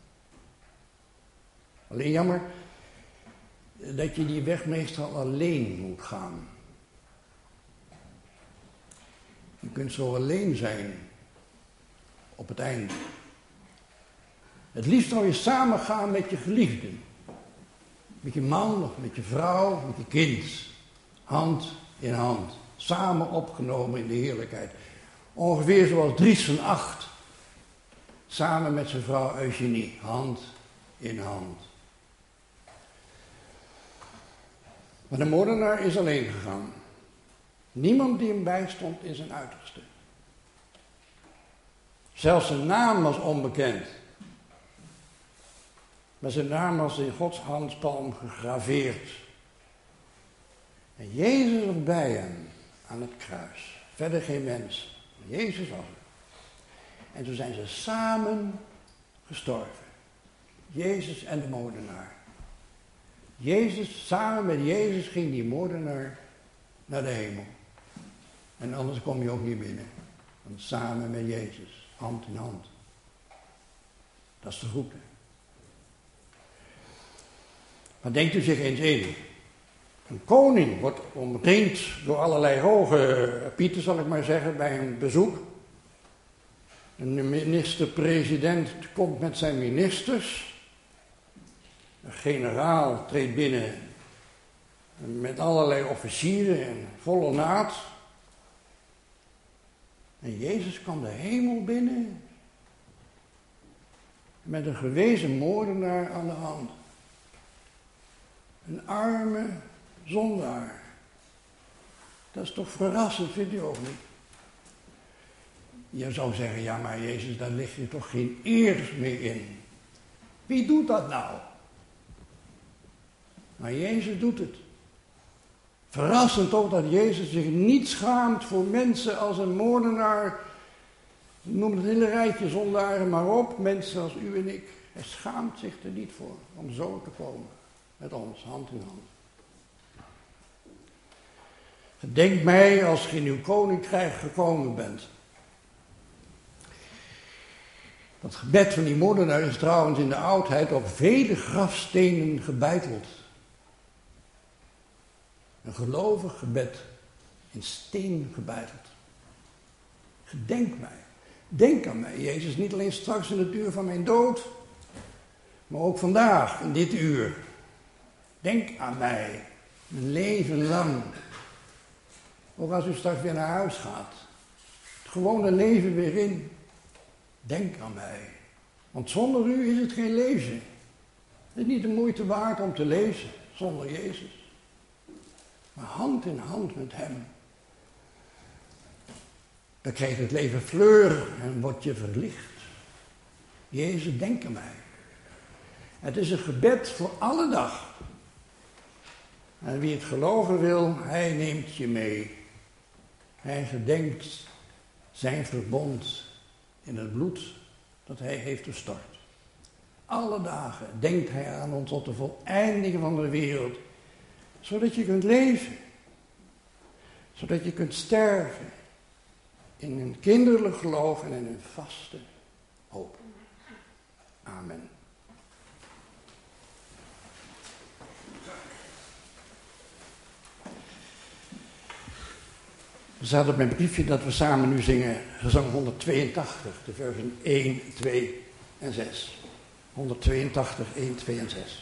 Alleen jammer dat je die weg meestal alleen moet gaan. Je kunt zo alleen zijn op het einde. Het liefst zou je samen gaan met je geliefden. Met je man of met je vrouw, met je kind. Hand in hand. Samen opgenomen in de heerlijkheid. Ongeveer zoals Dries van Acht. Samen met zijn vrouw Eugenie. Hand in hand. Maar de moordenaar is alleen gegaan. Niemand die hem bijstond in zijn uiterste. Zelfs zijn naam was onbekend. Maar zijn naam was in Gods handpalm gegraveerd. En Jezus was bij hem aan het kruis. Verder geen mens. Jezus was er. En toen zijn ze samen gestorven. Jezus en de moordenaar. Jezus, samen met Jezus ging die moordenaar naar de hemel. En anders kom je ook niet binnen. Want samen met Jezus, hand in hand. Dat is de route. Maar denkt u zich eens in. Een koning wordt omringd door allerlei hoge pieten, zal ik maar zeggen, bij een bezoek. Een minister-president komt met zijn ministers. Een generaal treedt binnen met allerlei officieren en volle naad. En Jezus kwam de hemel binnen met een gewezen moordenaar aan de hand. Een arme zondaar. Dat is toch verrassend, vindt u ook niet? Je zou zeggen, ja maar Jezus, daar ligt je toch geen eer meer in. Wie doet dat nou? Maar Jezus doet het. Verrassend ook dat Jezus zich niet schaamt voor mensen als een moordenaar. Noem het hele rijtje zondaren maar op, mensen als u en ik. Hij schaamt zich er niet voor om zo te komen. Met ons, hand in hand. Gedenk mij als je in uw koninkrijk gekomen bent. Dat gebed van die moordenaar is trouwens in de oudheid op vele grafstenen gebeiteld. Een gelovig gebed in steen gebeiteld. Gedenk mij. Denk aan mij, Jezus, niet alleen straks in het uur van mijn dood, maar ook vandaag, in dit uur. Denk aan mij, mijn leven lang. Ook als u straks weer naar huis gaat. Het gewone leven weer in. Denk aan mij. Want zonder u is het geen lezen. Het is niet de moeite waard om te lezen zonder Jezus. Maar hand in hand met hem. Dan krijgt het leven fleur en wordt je verlicht. Jezus, denk aan mij. Het is een gebed voor alle dag. En wie het geloven wil, hij neemt je mee. Hij gedenkt zijn verbond in het bloed dat hij heeft gestort. Alle dagen denkt hij aan ons tot de voleindiging van de wereld. Zodat je kunt leven. Zodat je kunt sterven. In een kinderlijk geloof en in een vaste hoop. Amen. Er staat op mijn briefje dat we samen nu zingen gezang honderdtweeëntachtig, de versen één, twee en zes. honderdtweeëntachtig, één, twee en zes.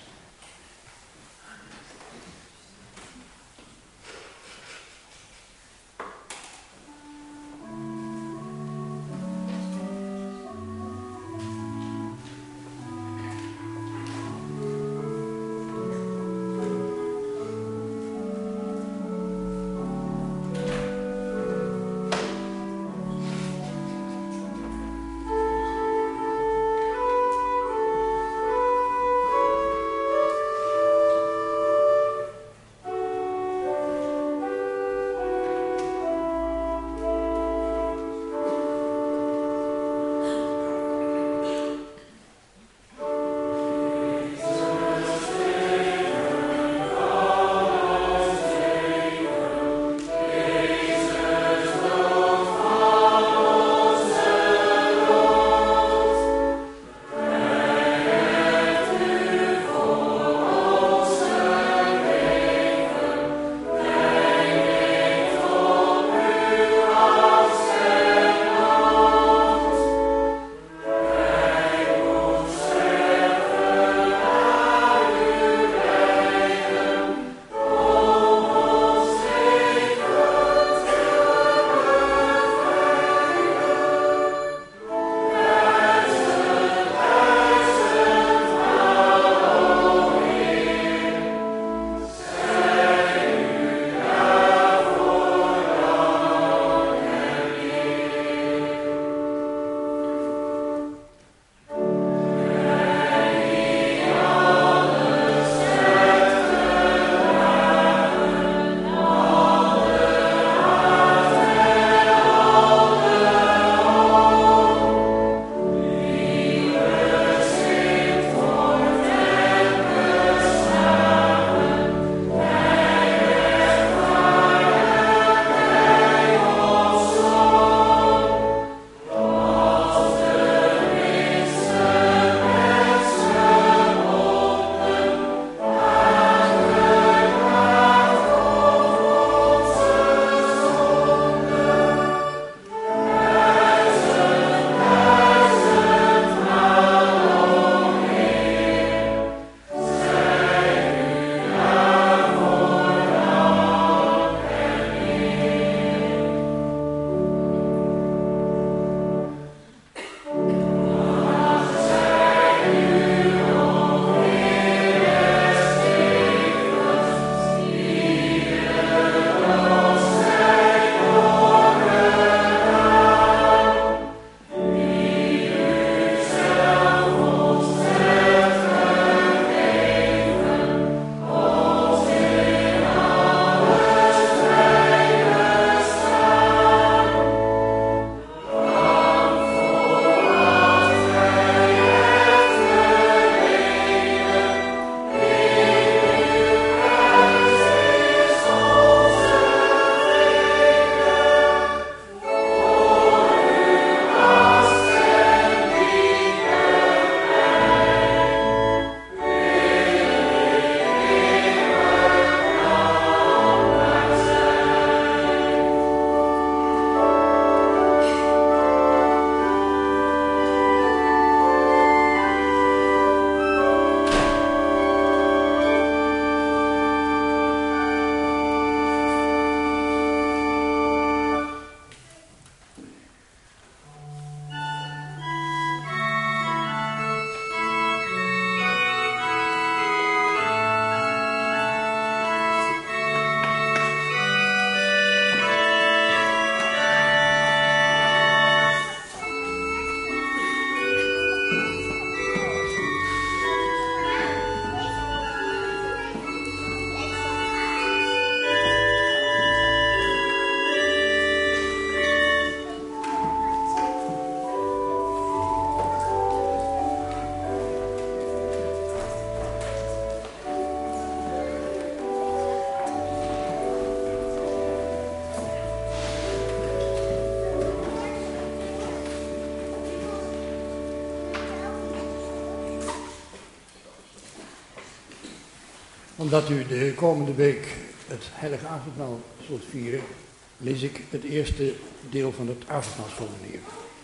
Omdat u de komende week het heilige avondmaal zult vieren, lees ik het eerste deel van het avondmaalsformulier.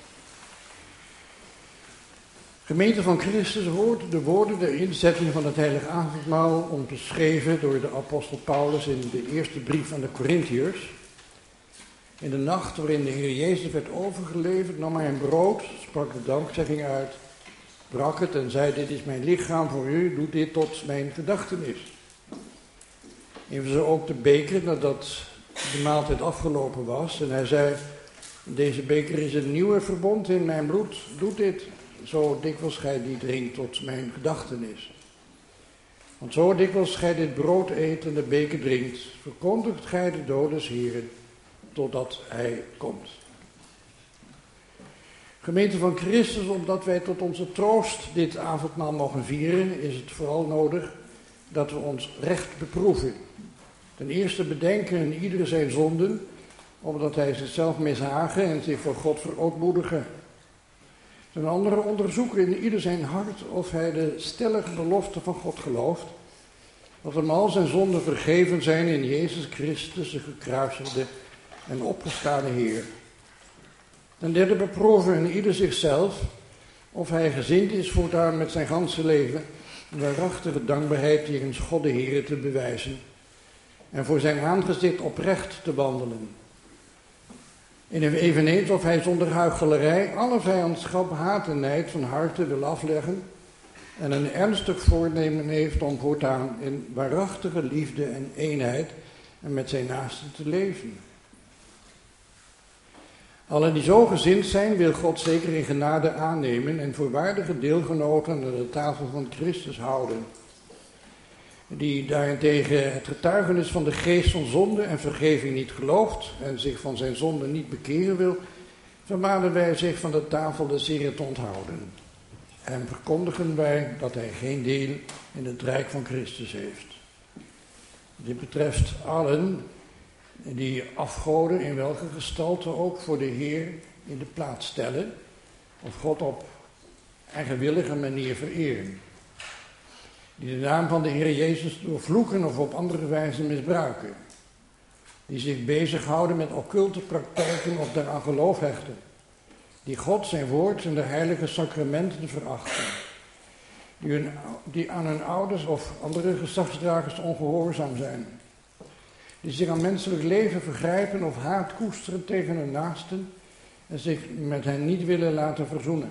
Gemeente van Christus hoort de woorden der inzetting van het heilige avondmaal omschreven door de apostel Paulus in de eerste brief aan de Korintiërs. In de nacht waarin de Heer Jezus werd overgeleverd, nam hij een brood, sprak de dankzegging uit, brak het en zei: dit is mijn lichaam voor u, doe dit tot mijn gedachtenis. Evenzo ook de beker nadat de maaltijd afgelopen was. En hij zei: deze beker is een nieuwe verbond in mijn bloed, doe dit zo dikwijls gij die drinkt tot mijn gedachtenis. Want zo dikwijls gij dit brood eet en de beker drinkt, verkondigt gij de dood des Heren, totdat hij komt. Gemeente van Christus, omdat wij tot onze troost dit avondmaal mogen vieren, is het vooral nodig dat we ons recht beproeven. Ten eerste bedenken in ieder zijn zonden, omdat hij zichzelf mishagen en zich voor God verootmoedigen. Ten andere onderzoeken in ieder zijn hart of hij de stellige belofte van God gelooft, dat hem al zijn zonden vergeven zijn in Jezus Christus, de gekruisigde en opgestane Heer. Ten derde beproeven in ieder zichzelf of hij gezind is voortaan met zijn ganse leven een waarachtige dankbaarheid jegens God de Heer te bewijzen en voor zijn aangezicht oprecht te wandelen. En eveneens of hij zonder huichelarij alle vijandschap, haat en nijd van harte wil afleggen en een ernstig voornemen heeft om voortaan in waarachtige liefde en eenheid en met zijn naasten te leven. Allen die zo gezind zijn, wil God zeker in genade aannemen en voor waardige deelgenoten aan de tafel van Christus houden. Die daarentegen het getuigenis van de geest van zonde en vergeving niet gelooft en zich van zijn zonde niet bekeren wil, vermanen wij zich van de tafel des Heren te onthouden. En verkondigen wij dat hij geen deel in het rijk van Christus heeft. Dit betreft allen die afgoden in welke gestalte ook voor de Heer in de plaats stellen of God op eigenwillige manier vereren. Die de naam van de Heer Jezus door vloeken of op andere wijze misbruiken. Die zich bezighouden met occulte praktijken of daaraan geloof hechten. Die God, zijn woord en de heilige sacramenten verachten. Die, hun, die aan hun ouders of andere gezagsdragers ongehoorzaam zijn. Die zich aan menselijk leven vergrijpen of haat koesteren tegen hun naasten en zich met hen niet willen laten verzoenen.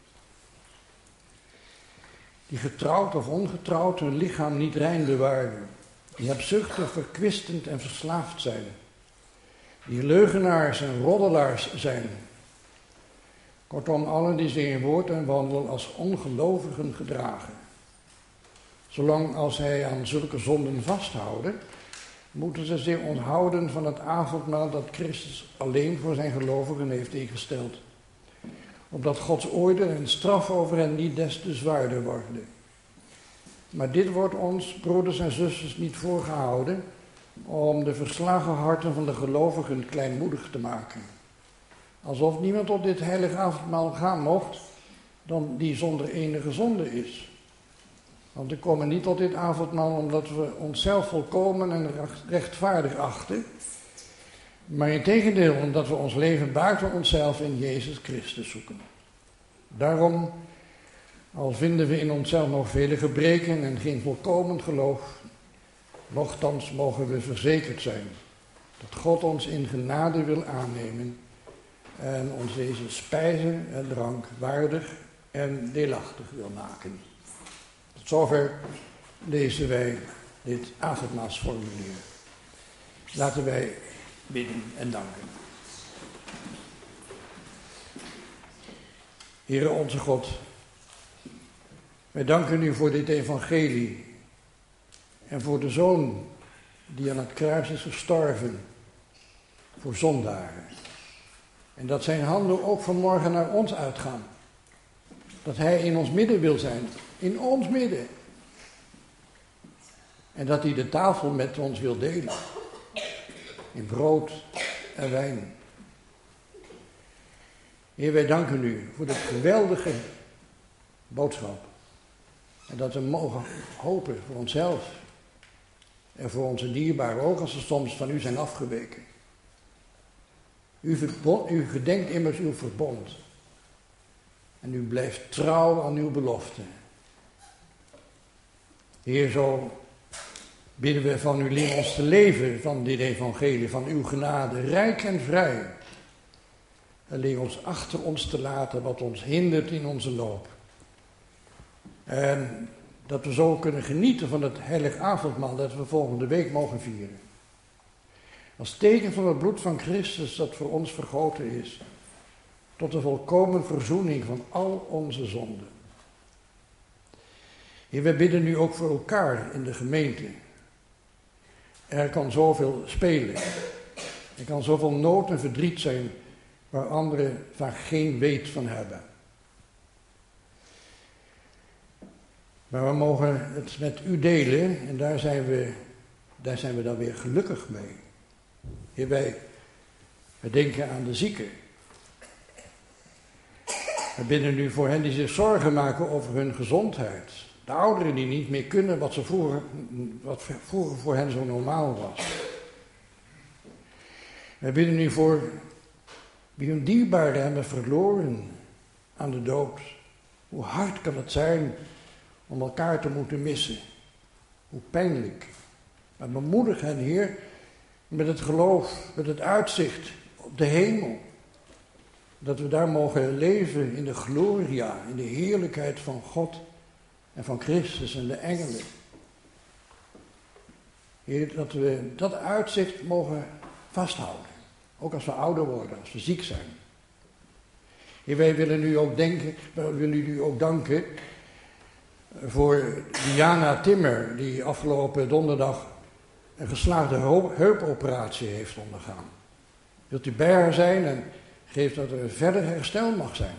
Die getrouwd of ongetrouwd hun lichaam niet rein bewaren. Die hebzuchtig, verkwistend en verslaafd zijn. Die leugenaars en roddelaars zijn. Kortom, allen die zich in woord en wandel als ongelovigen gedragen. Zolang als hij aan zulke zonden vasthouden, moeten ze zich onthouden van het avondmaal dat Christus alleen voor zijn gelovigen heeft ingesteld. Opdat Gods oordeel en straf over hen niet des te zwaarder worden. Maar dit wordt ons, broeders en zusters, niet voorgehouden om de verslagen harten van de gelovigen kleinmoedig te maken. Alsof niemand tot dit heilige avondmaal gaan mocht dan die zonder enige zonde is. Want we komen niet tot dit avondmaal omdat we onszelf volkomen en rechtvaardig achten, maar integendeel omdat we ons leven buiten onszelf in Jezus Christus zoeken. Daarom, al vinden we in onszelf nog vele gebreken en geen volkomen geloof, nochtans mogen we verzekerd zijn dat God ons in genade wil aannemen en ons deze spijze en drank waardig en deelachtig wil maken. Tot zover lezen wij dit avondmaalsformulier. Laten wij bidden en danken. Heere onze God, wij danken u voor dit evangelie en voor de Zoon die aan het kruis is gestorven voor zondaren. En dat zijn handen ook vanmorgen naar ons uitgaan. Dat hij in ons midden wil zijn, in ons midden. En dat hij de tafel met ons wil delen. In brood en wijn. Heer, wij danken u voor dit geweldige boodschap. En dat we mogen hopen voor onszelf. En voor onze dierbaren, ook als ze soms van u zijn afgeweken. U, verbond, u gedenkt immers uw verbond. En u blijft trouw aan uw belofte. Heer, zo bidden we van u, leer ons te leven van dit evangelie, van uw genade, rijk en vrij. En leer ons achter ons te laten wat ons hindert in onze loop. En dat we zo kunnen genieten van het heilig avondmaal dat we volgende week mogen vieren. Als teken van het bloed van Christus dat voor ons vergoten is. Tot de volkomen verzoening van al onze zonden. Heer, wij bidden nu ook voor elkaar in de gemeente. Er kan zoveel spelen. Er kan zoveel nood en verdriet zijn waar anderen vaak geen weet van hebben. Maar we mogen het met u delen en daar zijn we, daar zijn we dan weer gelukkig mee. Heer, wij, wij denken aan de zieken. We bidden nu voor hen die zich zorgen maken over hun gezondheid. De ouderen die niet meer kunnen wat, ze vroeger, wat vroeger voor hen zo normaal was. We bidden nu voor wie hun dierbaren hebben verloren aan de dood. Hoe hard kan het zijn om elkaar te moeten missen. Hoe pijnlijk. Maar bemoedig hen, Heer, met het geloof, met het uitzicht op de hemel. Dat we daar mogen leven in de gloria, in de heerlijkheid van God en van Christus en de engelen. Heer, dat we dat uitzicht mogen vasthouden. Ook als we ouder worden, als we ziek zijn. Heer, wij willen nu ook denken, wij willen u ook danken voor Diana Timmer, die afgelopen donderdag een geslaagde heupoperatie heeft ondergaan. Wilt u bij haar zijn en geef dat er verder herstel mag zijn.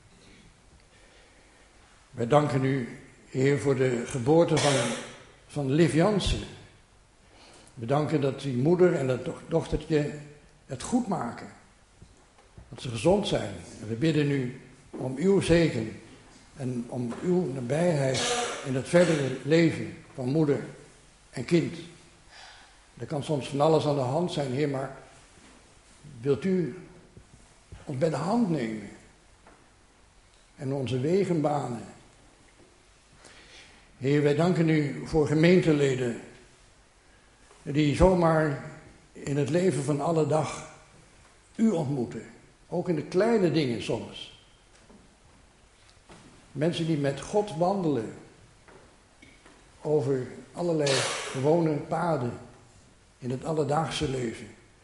Wij danken u, Heer, voor de geboorte van, van Liv Jansen. We danken dat die moeder en dat dochtertje het goed maken. Dat ze gezond zijn. En we bidden u om uw zegen en om uw nabijheid in het verdere leven van moeder en kind. Er kan soms van alles aan de hand zijn, Heer, maar wilt u ons bij de hand nemen en onze wegen banen. Heer, wij danken u voor gemeenteleden die zomaar in het leven van alle dag u ontmoeten. Ook in de kleine dingen soms. Mensen die met God wandelen over allerlei gewone paden in het alledaagse leven.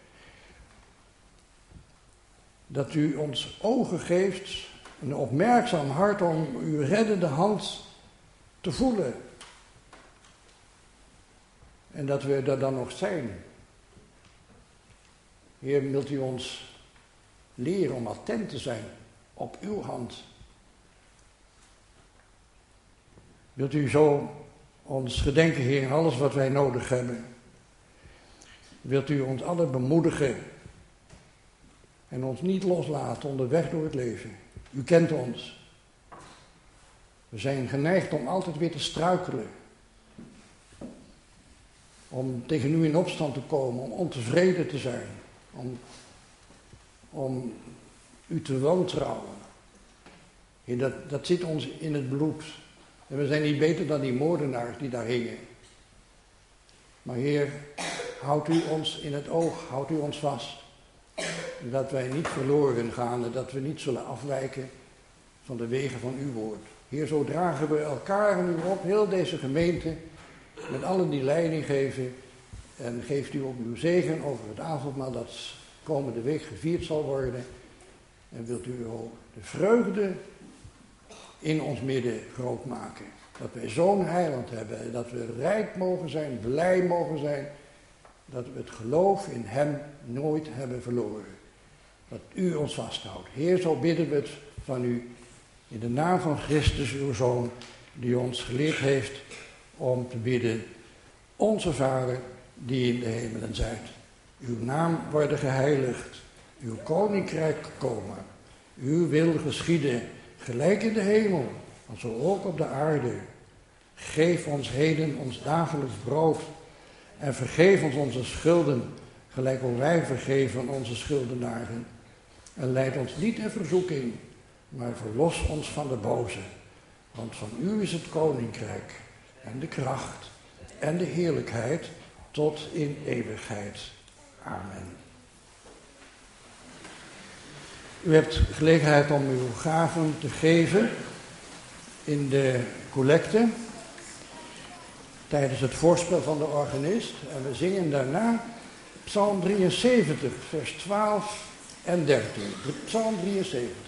Dat u ons ogen geeft, een opmerkzaam hart om uw reddende hand te voelen. En dat we er dan nog zijn. Heer, wilt u ons leren om attent te zijn op uw hand. Wilt u zo ons gedenken, Heer, in alles wat wij nodig hebben. Wilt u ons allen bemoedigen en ons niet loslaten onderweg door het leven. U kent ons. We zijn geneigd om altijd weer te struikelen. Om tegen u in opstand te komen, om ontevreden te zijn. Om, om u te wantrouwen. Heer, dat, dat zit ons in het bloed. En we zijn niet beter dan die moordenaars die daar hingen. Maar Heer, houdt u ons in het oog, houdt u ons vast. Dat wij niet verloren gaan en dat we niet zullen afwijken van de wegen van uw woord. Heer, zo dragen we elkaar en u op, heel deze gemeente, met allen die leiding geven. En geeft u ook uw zegen over het avondmaal dat komende week gevierd zal worden. En wilt u ook de vreugde in ons midden groot maken. Dat wij zo'n heiland hebben, dat we rijk mogen zijn, blij mogen zijn. Dat we het geloof in hem nooit hebben verloren. Dat u ons vasthoudt. Heer, zo bidden we het van u in de naam van Christus, uw Zoon, die ons geleerd heeft om te bidden. Onze Vader, die in de hemelen zijt. Uw naam worden geheiligd. Uw koninkrijk komen. Uw wil geschieden, gelijk in de hemel, als zo ook op de aarde. Geef ons heden ons dagelijks brood. En vergeef ons onze schulden, gelijk ook wij vergeven onze schuldenaren. En leid ons niet in verzoeking, maar verlos ons van de boze. Want van u is het koninkrijk en de kracht en de heerlijkheid tot in eeuwigheid. Amen. U hebt gelegenheid om uw gaven te geven in de collecte tijdens het voorspel van de organist. En we zingen daarna Psalm drieënzeventig, vers twaalf en dertien. Psalm drieënzeventig.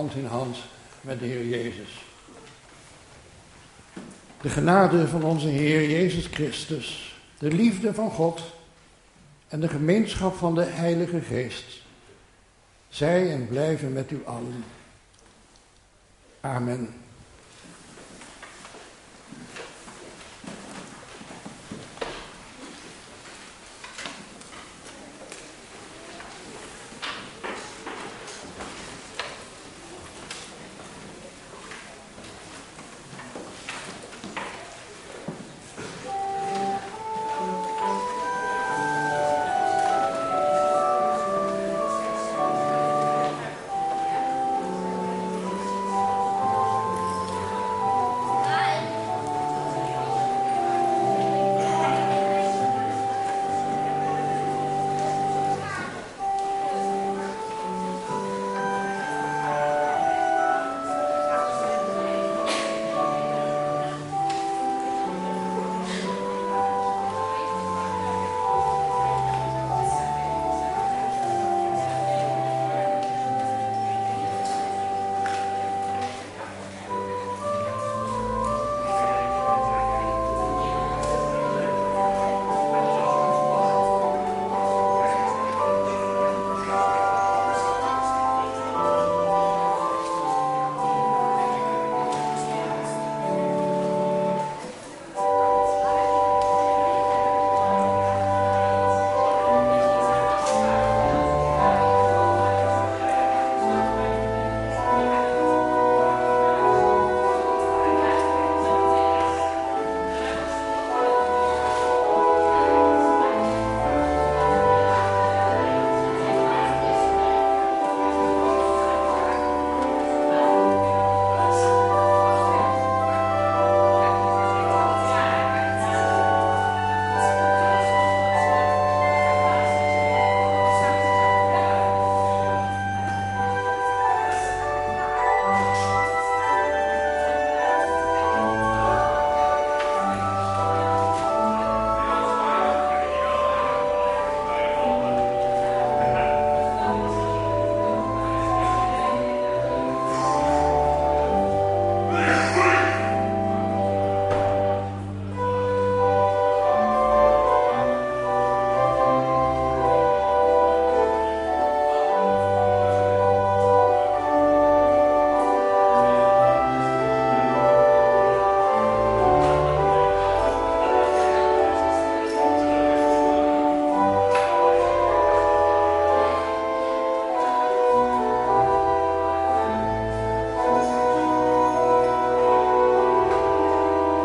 hand in hand met de Heer Jezus. De genade van onze Heer Jezus Christus, de liefde van God en de gemeenschap van de Heilige Geest, zij en blijven met u allen. Amen.